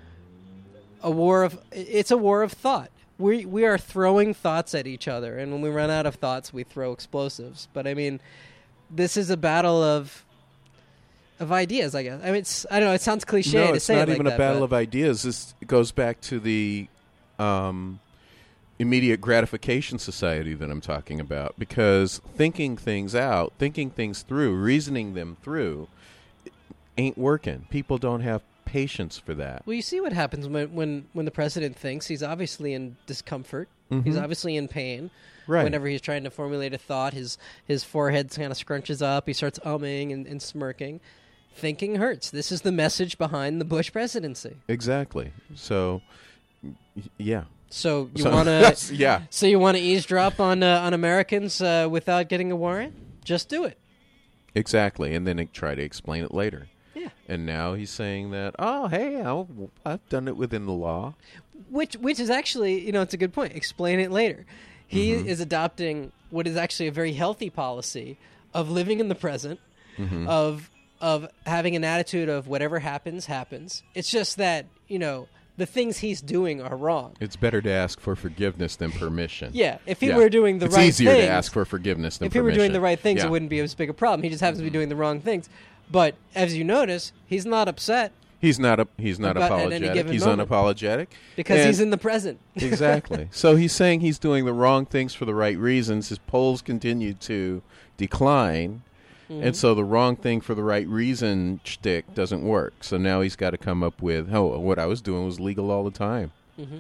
A: a war of. It's a war of thought. We we are throwing thoughts at each other, and when we run out of thoughts, we throw explosives. But I mean, this is a battle of of ideas, I guess. I mean, it's I don't know. It sounds cliche
B: no,
A: to say it like that.
B: it's not even a battle
A: but
B: of ideas. This goes back to the um, immediate gratification society that I'm talking about, because thinking things out, thinking things through, reasoning them through, ain't working. People don't have patience for that.
A: Well, you see what happens when when, when the president thinks. He's obviously in discomfort.
B: Mm-hmm.
A: He's obviously in pain.
B: Right.
A: Whenever he's trying to formulate a thought, his his forehead kind of scrunches up. He starts umming and, and smirking. Thinking hurts. This is the message behind the Bush presidency.
B: Exactly. So, y- yeah.
A: So you
B: So-
A: want to?
B: yeah.
A: So you want to eavesdrop on uh, on Americans uh, without getting a warrant? Just do it.
B: Exactly, and then try to explain it later.
A: Yeah.
B: And now he's saying that, oh, hey, I'll, I've done it within the law.
A: Which which is actually, you know, it's a good point. Explain it later. He
B: Mm-hmm.
A: is adopting what is actually a very healthy policy of living in the present,
B: Mm-hmm.
A: of of having an attitude of whatever happens, happens. It's just that, you know, the things he's doing are wrong.
B: It's better to ask for forgiveness than permission.
A: Yeah, if he
B: Yeah.
A: were doing the
B: it's
A: right
B: easier
A: things,
B: to ask for forgiveness than
A: if he
B: permission.
A: were doing the right things,
B: Yeah.
A: it wouldn't be as big a problem. He just happens to be doing the wrong things. But as you notice, he's not upset
B: He's not a, he's not
A: About- at any
B: apologetic.
A: given
B: He's
A: moment.
B: unapologetic.
A: because
B: And-
A: he's in the present.
B: Exactly. So he's saying he's doing the wrong things for the right reasons. His polls continue to decline.
A: Mm-hmm.
B: And so the wrong thing for the right reason shtick doesn't work. So now he's got to come up with, oh, what I was doing was legal all the time.
A: Mm-hmm.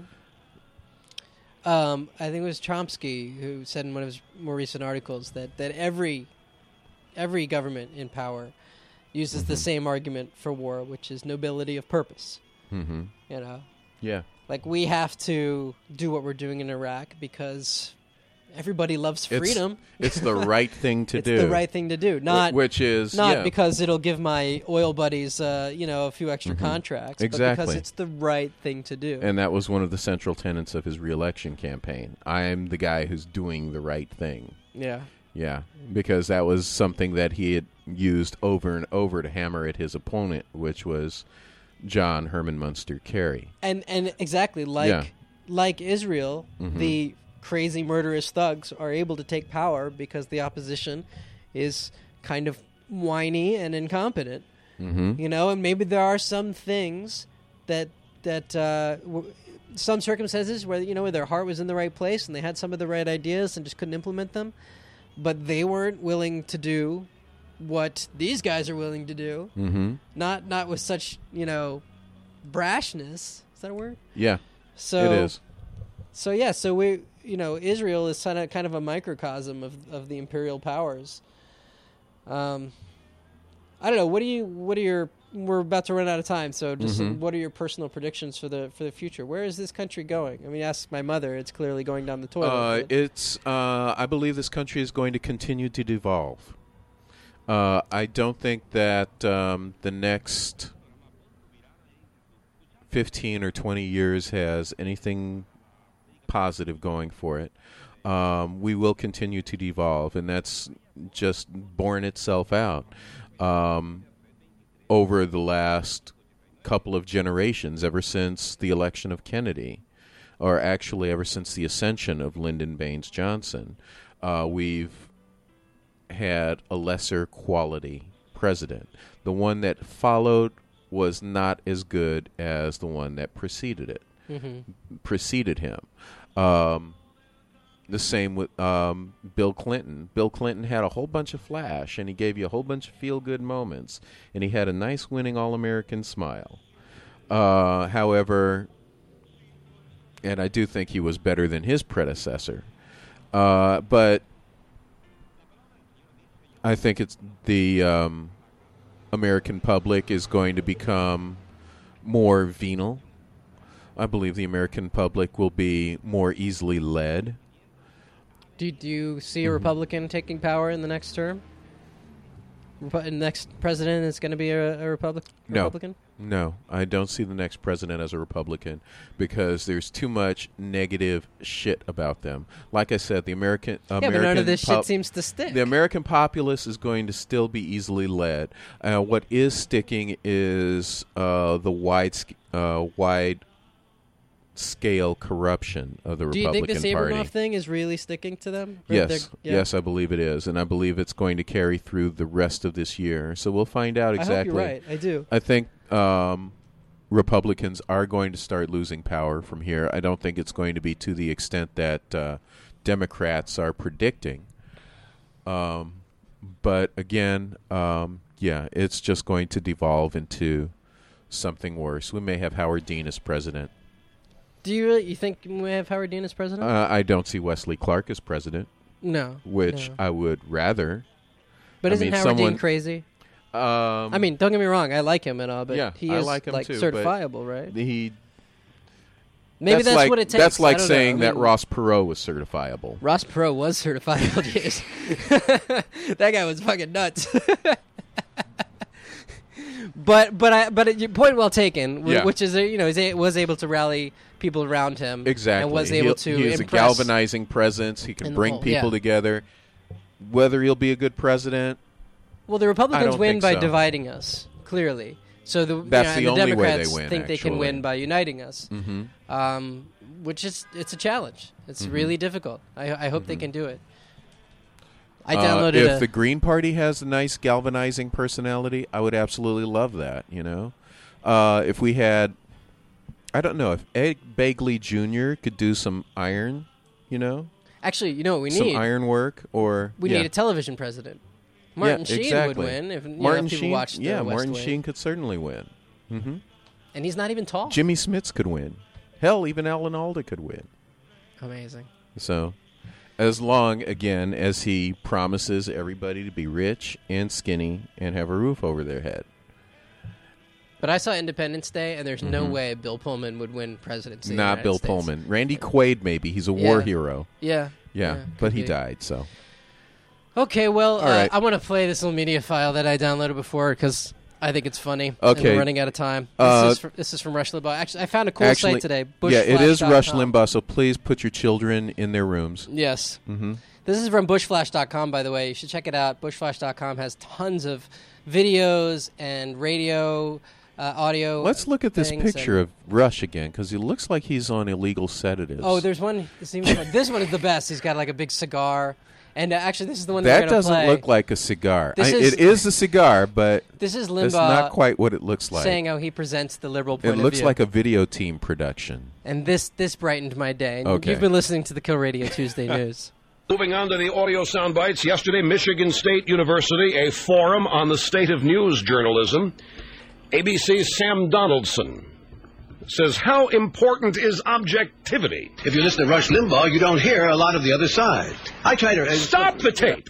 A: Um, I think it was Chomsky who said in one of his more recent articles that, that every every government in power uses
B: Mm-hmm.
A: the same argument for war, which is nobility of purpose.
B: Mm-hmm.
A: You know,
B: Yeah.
A: like we have to do what we're doing in Iraq because everybody loves
B: It's-
A: freedom.
B: It's, the right thing to
A: it's
B: do.
A: the right thing to do. Not
B: Which is,
A: not
B: yeah.
A: because it'll give my oil buddies, uh, you know, a few extra
B: Mhm.
A: contracts, but because
B: Exactly.
A: it's the right thing to do.
B: And that was one of the central tenets of his reelection campaign. I am the guy who's doing the right thing.
A: yeah.
B: Yeah, because that was something that he had used over and over to hammer at his opponent, which was John Herman Munster Carey.
A: And and exactly like
B: Yeah.
A: like Israel,
B: Mhm.
A: the crazy murderous thugs are able to take power because the opposition is kind of whiny and incompetent.
B: Mm-hmm.
A: You know, and maybe there are some things that that uh, w- some circumstances where you know where their heart was in the right place and they had some of the right ideas and just couldn't implement them, but they weren't willing to do what these guys are willing to do.
B: Mm-hmm.
A: Not not with such you know brashness. Is that a word?
B: Yeah,
A: so
B: it is.
A: So yeah, so we you know Israel is kind of kind of a microcosm of of the imperial powers. Um, I don't know. What do you? What are your? We're about to run out of time, so just
B: Mm-hmm.
A: what are your personal predictions for the for the future? Where is this country going? I mean, ask my mother. It's clearly going down the toilet.
B: Uh,
A: but-
B: it's. Uh, I believe this country is going to continue to devolve. Uh, I don't think that um, the next fifteen or twenty years has anything positive going for it. Um, we will continue to devolve, and that's just borne itself out um, over the last couple of generations, ever since the election of Kennedy, or actually ever since the ascension of Lyndon Baines Johnson. Uh, we've had a lesser quality president. The one that followed was not as good as the one that preceded it,
A: Mhm.
B: preceded him. Um, the same with um, Bill Clinton. Bill Clinton had a whole bunch of flash, and he gave you a whole bunch of feel-good moments, and he had a nice winning All-American smile. Uh, however, and I do think he was better than his predecessor, uh, but I think it's the um, American public is going to become more venal. I believe the American public will be more easily led.
A: do, do you see
B: Mm-hmm.
A: a Republican taking power in the next term? Repu- the next president is going to be a, a Republic,
B: No.
A: Republican?
B: No, I don't see the next president as a Republican because there's too much negative shit about them. Like I said, the American
A: Yeah,
B: American
A: but none of this
B: pop-
A: shit seems to stick.
B: The American populace is going to still be easily led. Uh, what is sticking is uh, the wide, sc- uh, wide scale corruption of the
A: Do you
B: Republican
A: think this
B: Party.
A: Abramoff thing is really sticking to them? Or
B: Yes,
A: they're- yeah.
B: yes, I believe it is, and I believe it's going to carry through the rest of this year. So we'll find out
A: I hope
B: exactly.
A: you're right. I do.
B: I think um, Republicans are going to start losing power from here. I don't think it's going to be to the extent that uh, Democrats are predicting. Um, but again, um, yeah, it's just going to devolve into something worse. We may have Howard Dean as president.
A: Do you really? You think we have Howard Dean as president?
B: Uh, I don't see Wesley Clark as president.
A: No,
B: Which
A: no.
B: I would rather.
A: But
B: I
A: isn't
B: mean,
A: Howard
B: someone-
A: Dean crazy?
B: Um,
A: I mean, don't get me wrong. I like him and all, but
B: yeah,
A: he
B: I
A: is
B: like him
A: like
B: too, but
A: certifiable, right?
B: He
A: Maybe that's,
B: like,
A: what it takes.
B: That's
A: I
B: like
A: don't know.
B: saying
A: I
B: that
A: mean,
B: Ross Perot was certifiable.
A: Ross Perot was certifiable. Yes, that guy was fucking nuts. But but I but your point well taken, wh-
B: Yeah.
A: which is uh, you know he was able to rally people around him
B: Exactly.
A: and was
B: He'll-
A: able to
B: He is a
A: impress.
B: galvanizing presence. He can
A: in the
B: bring
A: whole-
B: people
A: yeah.
B: together. Whether he'll be a good president,
A: Well, the
B: I
A: Republicans
B: don't
A: win
B: think
A: by
B: so.
A: dividing us clearly. So the
B: That's
A: you know,
B: the
A: and
B: only way they
A: Democrats
B: win,
A: think they can
B: actually.
A: win by uniting us,
B: Mhm.
A: um, which is it's a challenge. It's
B: Mhm.
A: really difficult. I, I hope they can do it. I
B: Uh,
A: downloaded
B: if
A: a,
B: the Green Party has a nice galvanizing personality, I would absolutely love that. You know, uh, if we had, I don't know, if Ed Begley Junior could do some iron, you know,
A: actually, you know what we
B: some
A: need?
B: iron work, or
A: We
B: yeah.
A: need a television president. Martin
B: yeah,
A: Sheen
B: exactly.
A: would win if, you know,
B: Martin
A: if people
B: Sheen,
A: watched the
B: yeah,
A: West
B: Martin
A: Wing.
B: Sheen could certainly win. hmm
A: And he's not even tall.
B: Jimmy Smits could win. Hell, even Alan Alda could win.
A: Amazing.
B: So, as long, again, as he promises everybody to be rich and skinny and have a roof over their head.
A: But I saw Independence Day, and there's no
B: Mhm.
A: way Bill Pullman would win presidency. of the
B: Not
A: United
B: Bill
A: States.
B: Pullman. Randy Quaid, maybe. He's a war
A: Yeah.
B: hero.
A: Yeah.
B: Yeah,
A: Yeah,
B: but
A: could
B: he
A: be.
B: died, so.
A: Okay, well,
B: All
A: uh,
B: right.
A: I want to play this little media file that I downloaded before because I think it's funny. and
B: Okay.
A: we're running out of time.
B: Uh,
A: this, is from, this is from Rush Limbaugh. Actually, I found a cool
B: Actually,
A: site today.
B: yeah, it is
A: bushflash dot
B: Rush
A: com.
B: Limbaugh, so please put your children in their rooms.
A: Yes.
B: Mm-hmm.
A: This is from bush flash dot com, by the way. You should check it out. bush flash dot com has tons of videos and radio, uh, audio.
B: Let's look at this
A: things
B: picture
A: and-
B: of Rush again, because he looks like he's on illegal sedatives.
A: Oh, there's one. This, even, this one is the best. He's got like a big cigar, And uh, actually, this is the one
B: that
A: that
B: doesn't
A: play.
B: look like a cigar. I,
A: Is,
B: it is a cigar, but
A: this is Limbaugh
B: it's not quite what it looks like.
A: saying how he presents the liberal
B: It
A: point of
B: looks
A: view.
B: like a video team production.
A: And this this brightened my day. And
B: Okay.
A: You've been listening to the Kill Radio Tuesday News.
L: Moving on to the audio sound bites. Yesterday, Michigan State University, a forum on the state of news journalism. A B C's Sam Donaldson says, how important is objectivity?
M: If you listen to Rush Limbaugh, you don't hear a lot of the other side. I try to...
L: Stop the tape!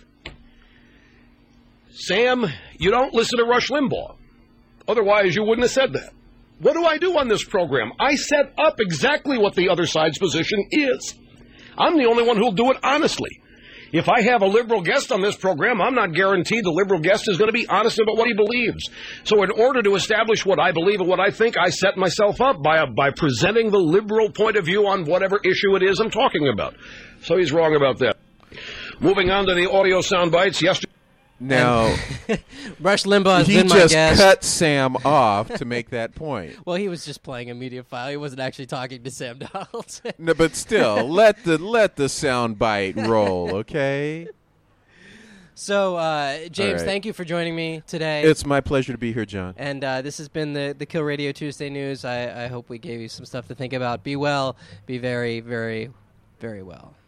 L: Sam, you don't listen to Rush Limbaugh. Otherwise, you wouldn't have said that. What do I do on this program? I set up exactly what the other side's position is. I'm the only one who'll do it honestly. If I have a liberal guest on this program, I'm not guaranteed the liberal guest is going to be honest about what he believes. So in order to establish what I believe and what I think, I set myself up by, by presenting the liberal point of view on whatever issue it is I'm talking about. So he's wrong about that. Moving on to the audio sound bites. Yesterday.
B: Now,
A: Rush Limbaugh has
B: he
A: been my
B: just
A: guest.
B: cut Sam off to make that point.
A: Well, he was just playing a media file. He wasn't actually talking to Sam Donaldson.
B: No, but still, let the let the sound bite roll, okay?
A: So, uh, James,
B: right.
A: thank you for joining me today.
B: It's my pleasure to be here, John.
A: And uh, this has been the, the Kill Radio Tuesday News. I, I hope we gave you some stuff to think about. Be well. Be very, very, very well.